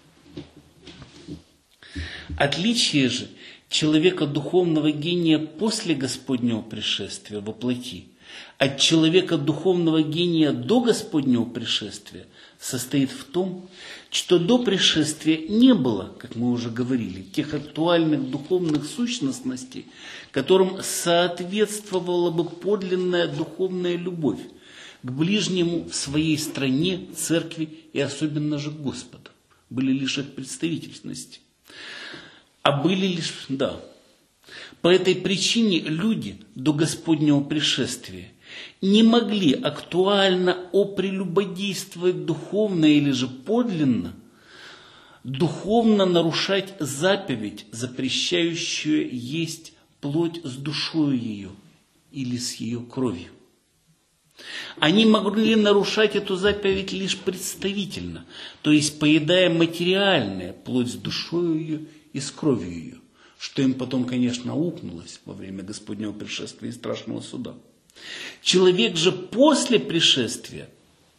Отличие же человека духовного гения после Господнего пришествия во плоти от человека духовного гения до Господнего пришествия состоит в том, что до пришествия не было, как мы уже говорили, тех актуальных духовных сущностностей, которым соответствовала бы подлинная духовная любовь к ближнему в своей стране, церкви и особенно же к Господу. Были лишь их представительности. А были лишь, По этой причине люди до Господнего пришествия не могли актуально опрелюбодействовать духовно или же подлинно, духовно нарушать заповедь, запрещающую есть плоть с душою ее или с ее кровью. Они могли нарушать эту заповедь лишь представительно, то есть поедая материальное, плоть с душою ее и с кровью ее, что им потом, конечно, аукнулось во время Господнего пришествия и страшного суда. Человек же после пришествия,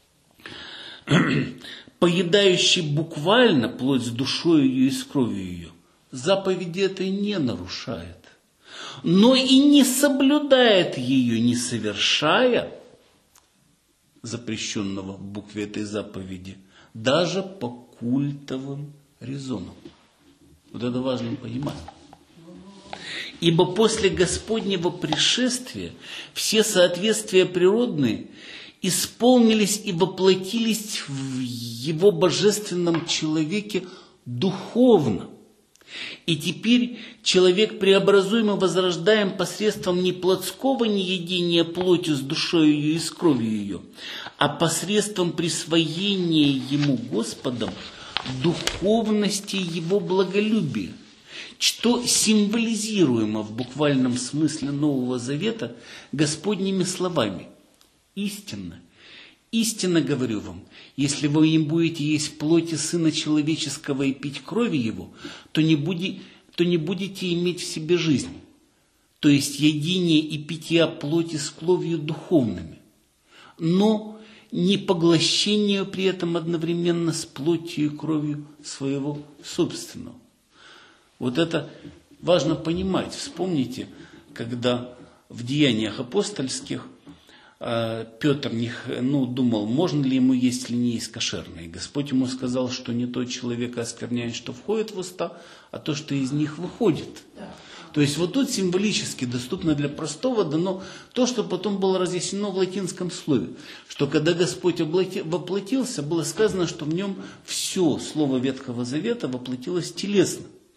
поедающий буквально плоть с душой ее и с кровью ее, заповеди этой не нарушает, но и не соблюдает ее, не совершая запрещенного в букве этой заповеди, даже по культовым резонам. Вот это важно понимать. Ибо после Господнего пришествия все соответствия природные исполнились и воплотились в Его божественном человеке духовно. И теперь человек преобразуем и возрождаем посредством не плотского неедения плотью с душой ее и с кровью ее, а посредством присвоения ему Господом духовности Его благолюбия, что символизируемо в буквальном смысле Нового Завета Господними словами. Истинно, истинно говорю вам, если вы не будете есть плоти Сына Человеческого и пить крови Его, то не будете иметь в себе жизнь, то есть едение и питья плоти с кровью духовными, но не поглощение при этом одновременно с плотью и кровью своего собственного. Вот это важно понимать. Вспомните, когда в Деяниях апостольских Петр думал, можно ли ему есть или не есть кошерное. И Господь ему сказал, что не тот человек оскверняет, что входит в уста, а то, что из них выходит. То есть вот тут символически доступно для простого дано то, что потом было разъяснено в латинском слове, что когда Господь воплотился, было сказано, что в нем все слово Ветхого Завета воплотилось телесно.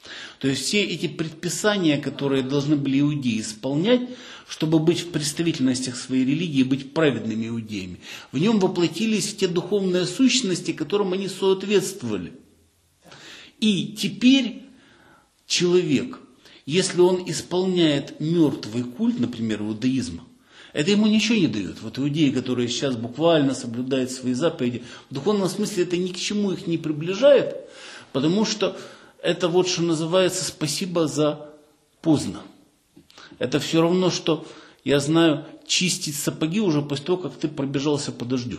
То есть все эти предписания, которые должны были иудеи исполнять, чтобы быть в представительностях своей религии, быть праведными иудеями, в нем воплотились те духовные сущности, которым они соответствовали. И теперь человек, если он исполняет мертвый культ, например, иудаизма, это ему ничего не дает. Вот иудеи, которые сейчас буквально соблюдают свои заповеди, в духовном смысле это ни к чему их не приближает, потому что это вот что называется «спасибо за поздно». Это все равно, что, я знаю, чистить сапоги уже после того, как ты пробежался по дождю.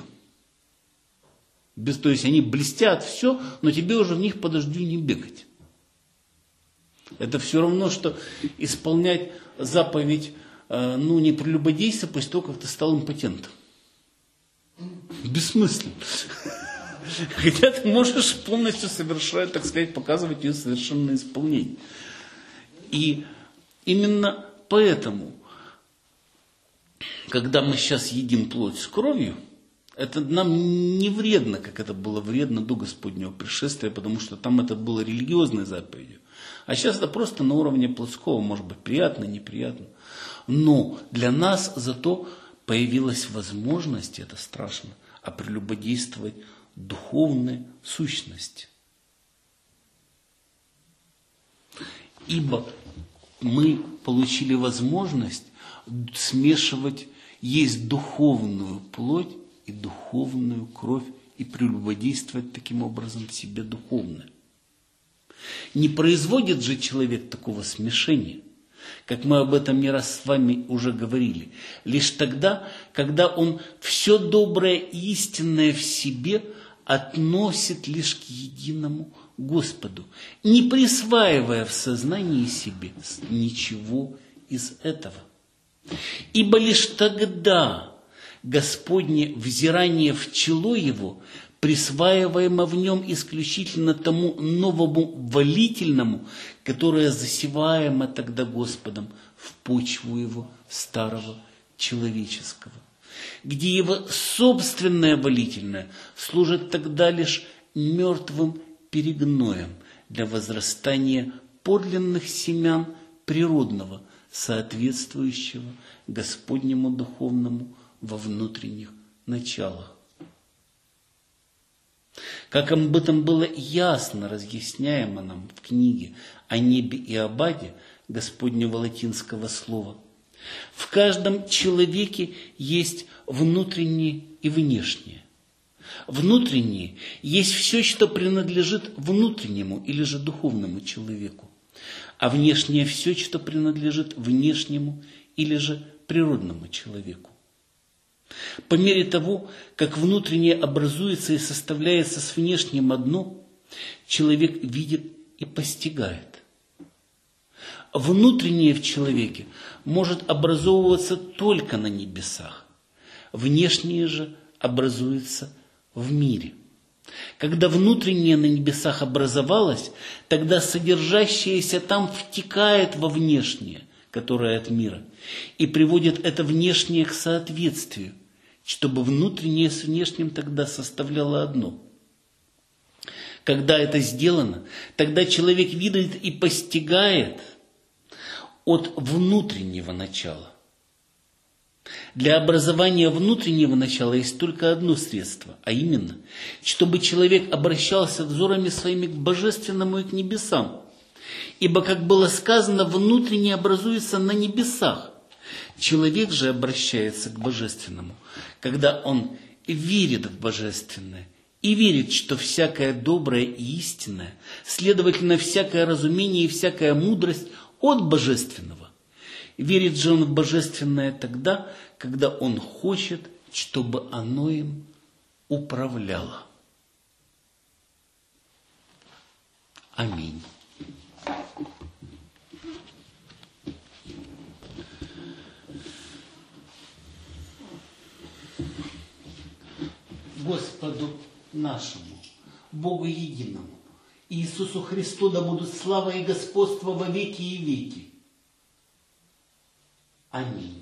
То есть они блестят, все, но тебе уже в них по дождю не бегать. Это все равно, что исполнять заповедь, не прелюбодействия после того, как ты стал импотентом. Бессмысленно. Хотя ты можешь полностью совершать, так сказать, показывать ее совершенное исполнение. И именно поэтому, когда мы сейчас едим плоть с кровью, это нам не вредно, как это было вредно до Господнего пришествия, потому что там это было религиозной заповедью. А сейчас это просто на уровне плотского, может быть, приятно, неприятно. Но для нас зато появилась возможность, это страшно, прелюбодействовать духовной сущности. Ибо мы получили возможность смешивать, есть духовную плоть и духовную кровь, и прелюбодействовать таким образом себе духовное. Не производит же человек такого смешения, как мы об этом не раз с вами уже говорили, лишь тогда, когда он все доброе и истинное в себе относит лишь к единому Господу, не присваивая в сознании себе ничего из этого. Ибо лишь тогда Господне взирание в чело его, присваиваемо в нем исключительно тому новому волительному, которое засеваемо тогда Господом в почву его старого человеческого, где его собственное волительное служит тогда лишь мертвым перегноем для возрастания подлинных семян природного, соответствующего Господнему духовному во внутренних началах. Как об этом было ясно разъясняемо нам в книге о небе и об аде Господнего латинского слова, в каждом человеке есть внутреннее и внешнее. Внутреннее есть все, что принадлежит внутреннему или же духовному человеку, а внешнее все, что принадлежит внешнему или же природному человеку. По мере того, как внутреннее образуется и составляется с внешним одно, человек видит и постигает. Внутреннее в человеке может образовываться только на небесах, внешнее же образуется в мире. Когда внутреннее на небесах образовалось, тогда содержащееся там втекает во внешнее, которое от мира, и приводит это внешнее к соответствию, чтобы внутреннее с внешним тогда составляло одно. Когда это сделано, тогда человек видит и постигает от внутреннего начала. Для образования внутреннего начала есть только одно средство, а именно, чтобы человек обращался взорами своими к божественному и к небесам. Ибо, как было сказано, внутреннее образуется на небесах. Человек же обращается к божественному, когда он верит в божественное и верит, что всякое доброе и истинное, следовательно, всякое разумение и всякая мудрость от божественного. Верит же он в божественное тогда, когда он хочет, чтобы оно им управляло. Аминь. Господу нашему, Богу единому, Иисусу Христу да будут слава и господство во веки и веки. Аминь.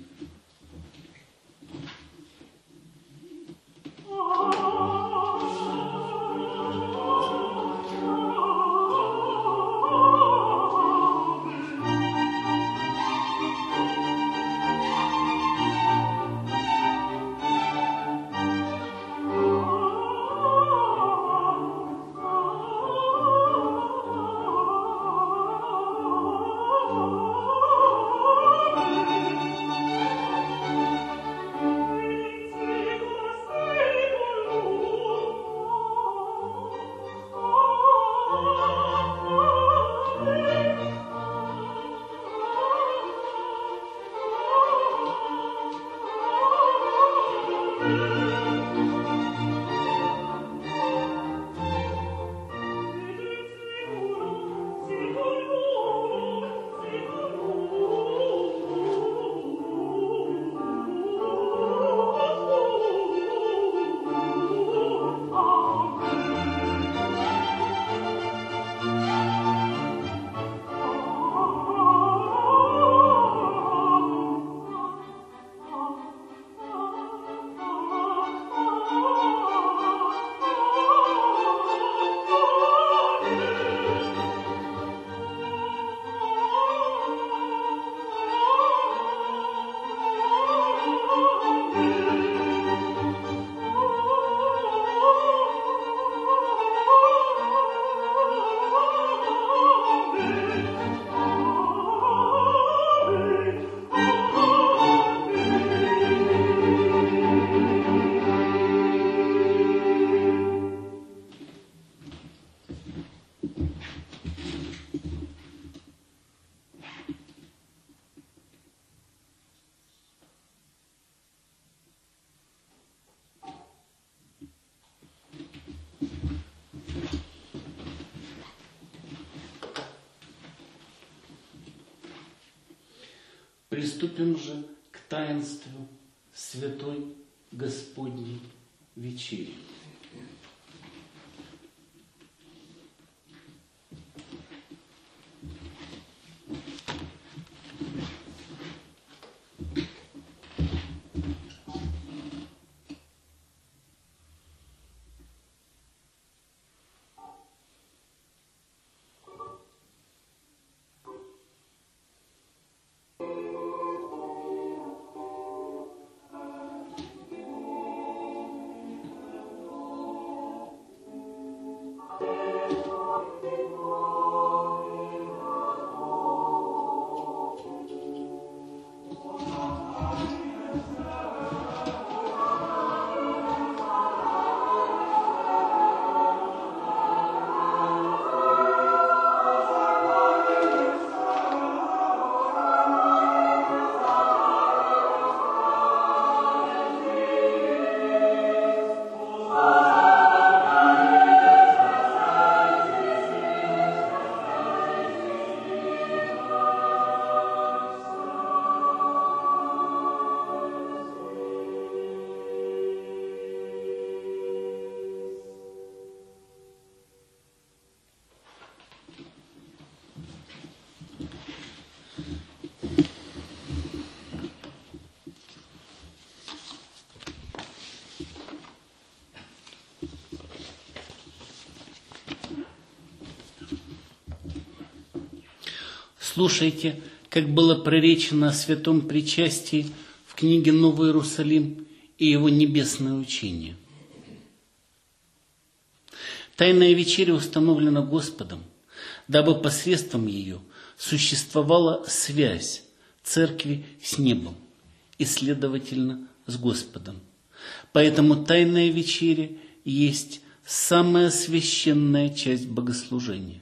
Приступим же к таинству Святой Господней вечери. Слушайте, как было проречено о святом причастии в книге «Новый Иерусалим» и его небесное учение. Тайная вечеря установлена Господом, дабы посредством ее существовала связь церкви с небом и, следовательно, с Господом. Поэтому тайная вечеря есть самая священная часть богослужения.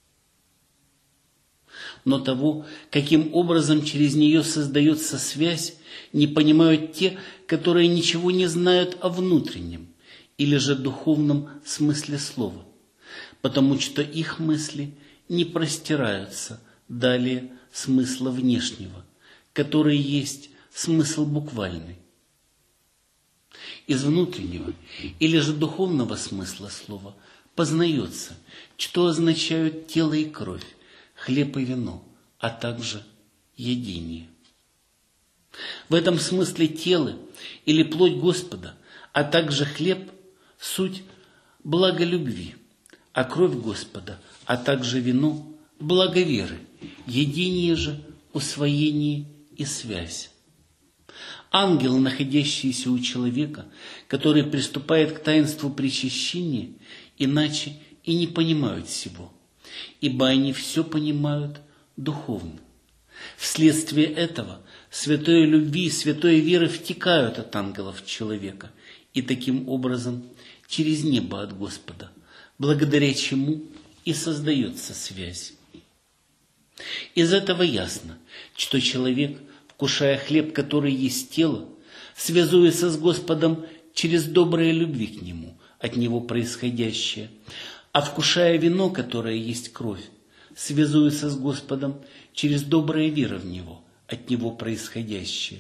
Но того, каким образом через нее создается связь, не понимают те, которые ничего не знают о внутреннем или же духовном смысле слова, потому что их мысли не простираются далее смысла внешнего, который есть смысл буквальный. Из внутреннего или же духовного смысла слова познается, что означают тело и кровь, хлеб и вино, а также едение. В этом смысле тело или плоть Господа, а также хлеб – суть благо любви, а кровь Господа, а также вино – благо веры, едение же – усвоение и связь. Ангелы, находящиеся у человека, который приступает к таинству причащения, иначе и не понимают всего, ибо они все понимают духовно. Вследствие этого святой любви и святой веры втекают от ангелов человека и таким образом через небо от Господа, благодаря чему и создается связь. Из этого ясно, что человек, вкушая хлеб, который есть тело, связуется с Господом через доброе любви к Нему, от Него происходящее, а вкушая вино, которое есть кровь, связуется с Господом через добрая вера в Него, от Него происходящее.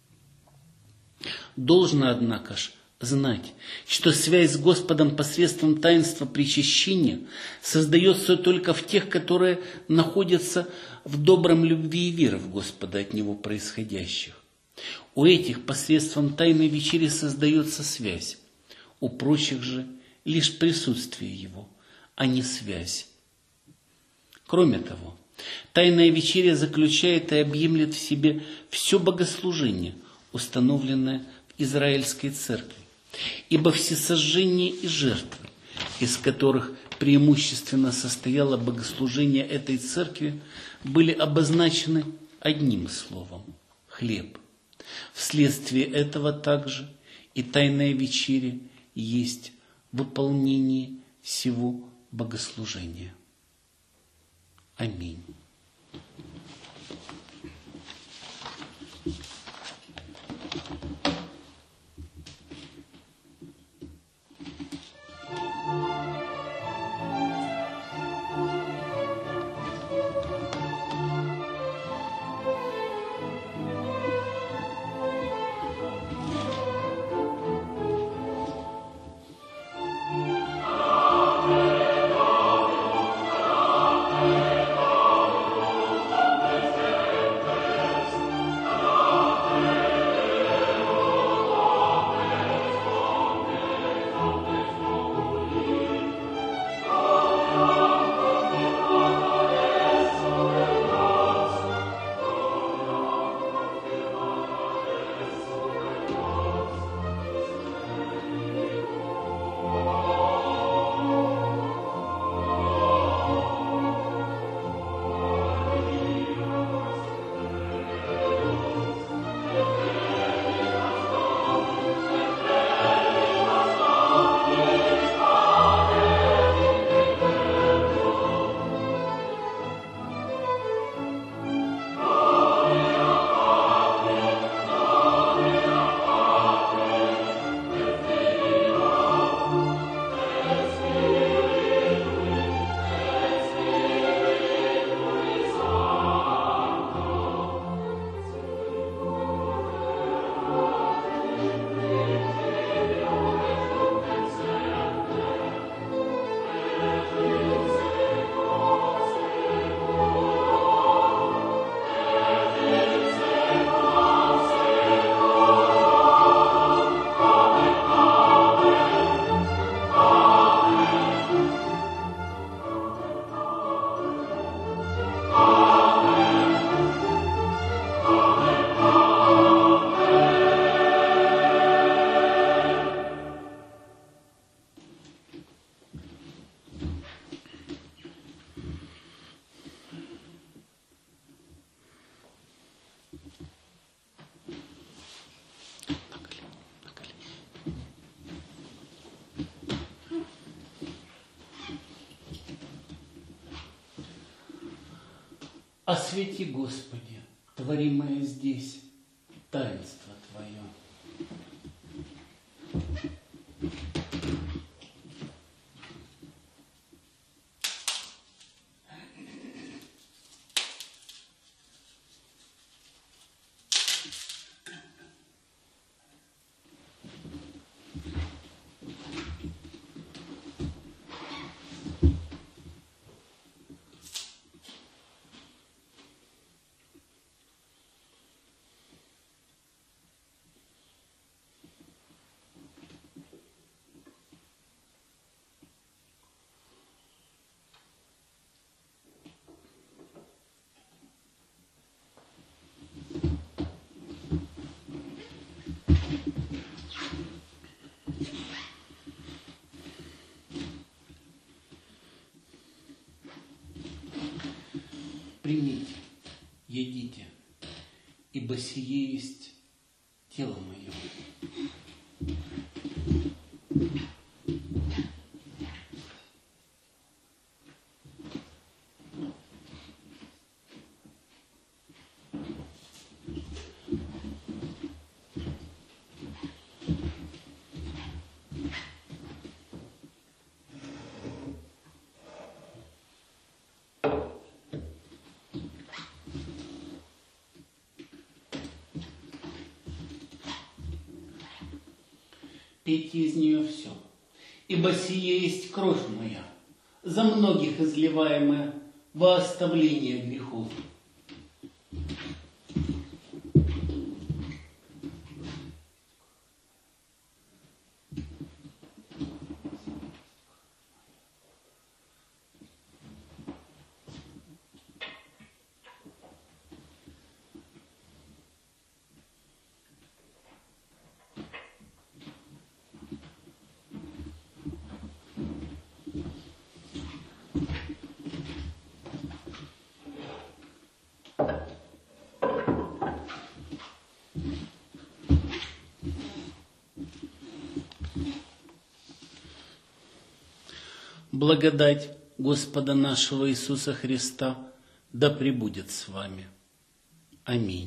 Должно, однако ж, знать, что связь с Господом посредством таинства причащения создается только в тех, которые находятся в добром любви и вере в Господа, от Него происходящих. У этих посредством тайной вечери создается связь, у прочих же лишь присутствие Его, а не связь. Кроме того, тайная вечеря заключает и объемлет в себе все богослужение, установленное в Израильской церкви, ибо всесожжения и жертвы, из которых преимущественно состояло богослужение этой церкви, были обозначены одним словом – хлеб. Вследствие этого также и тайная вечеря есть выполнение всего богослужения. Аминь. Освети, Господи, творимое здесь таинство Твое. Примите, едите, ибо сие есть тело мое. Пейте из нее все, ибо сие есть кровь моя, за многих изливаемая во оставление грехов. Благодать Господа нашего Иисуса Христа да пребудет с вами. Аминь.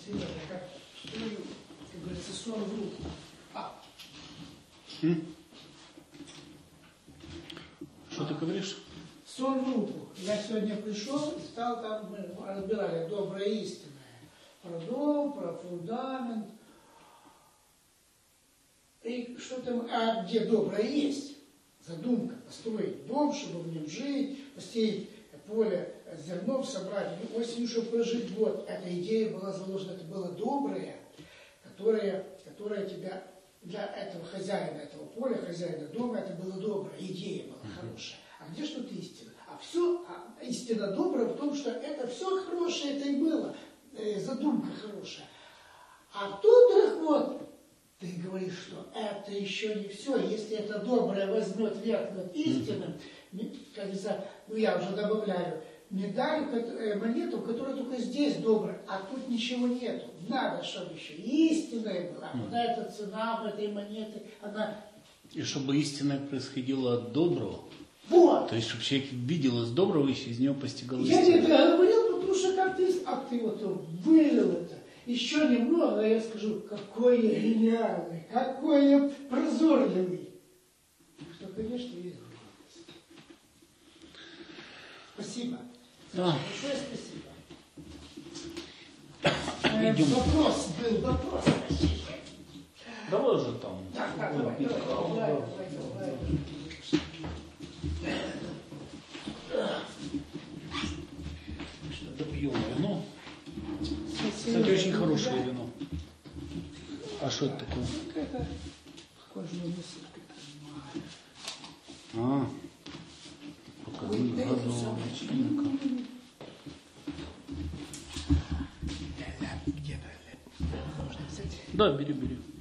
Серьезно, как говорится, сон в руку. Что ты говоришь? Сон в руку. Я сегодня пришел и стал там, мы разбирали доброе и истинное. Про дом, про фундамент. И что там, а где доброе есть? Задумка, построить дом, чтобы в нем жить, посеять поле с зерном, собрать осенью, чтобы прожить год. Эта идея была заложена, это было доброе, которое тебя, для этого хозяина этого поля, хозяина дома, это было доброе, идея была хорошая. А где что-то истина? Истина добрая в том, что это все хорошее, это и было, задумка хорошая. А тут вот ты говоришь, что это еще не все. Если это доброе возьмет верх над истинным, я уже добавляю, медаль, монету, которая только здесь добрая, а тут ничего нету. Надо, чтобы еще истинная была. Куда эта цена в этой монеты, она... И чтобы истинное происходило от доброго. Вот. То есть, чтобы человек видел из доброго, и из него постигал Я истину. тебе говорил, потому что как ты вот вылил это. Еще немного, а я скажу, какой я гениальный, какой я прозорливый. Что, конечно, есть. Спасибо. Да. Большое спасибо. Вопрос был, вопрос. Давай же там. Давай. Допьем вино. Кстати, очень хорошее вино. А что это такое? Это кожаная мысль. Покажи газового личинка. Да, бери.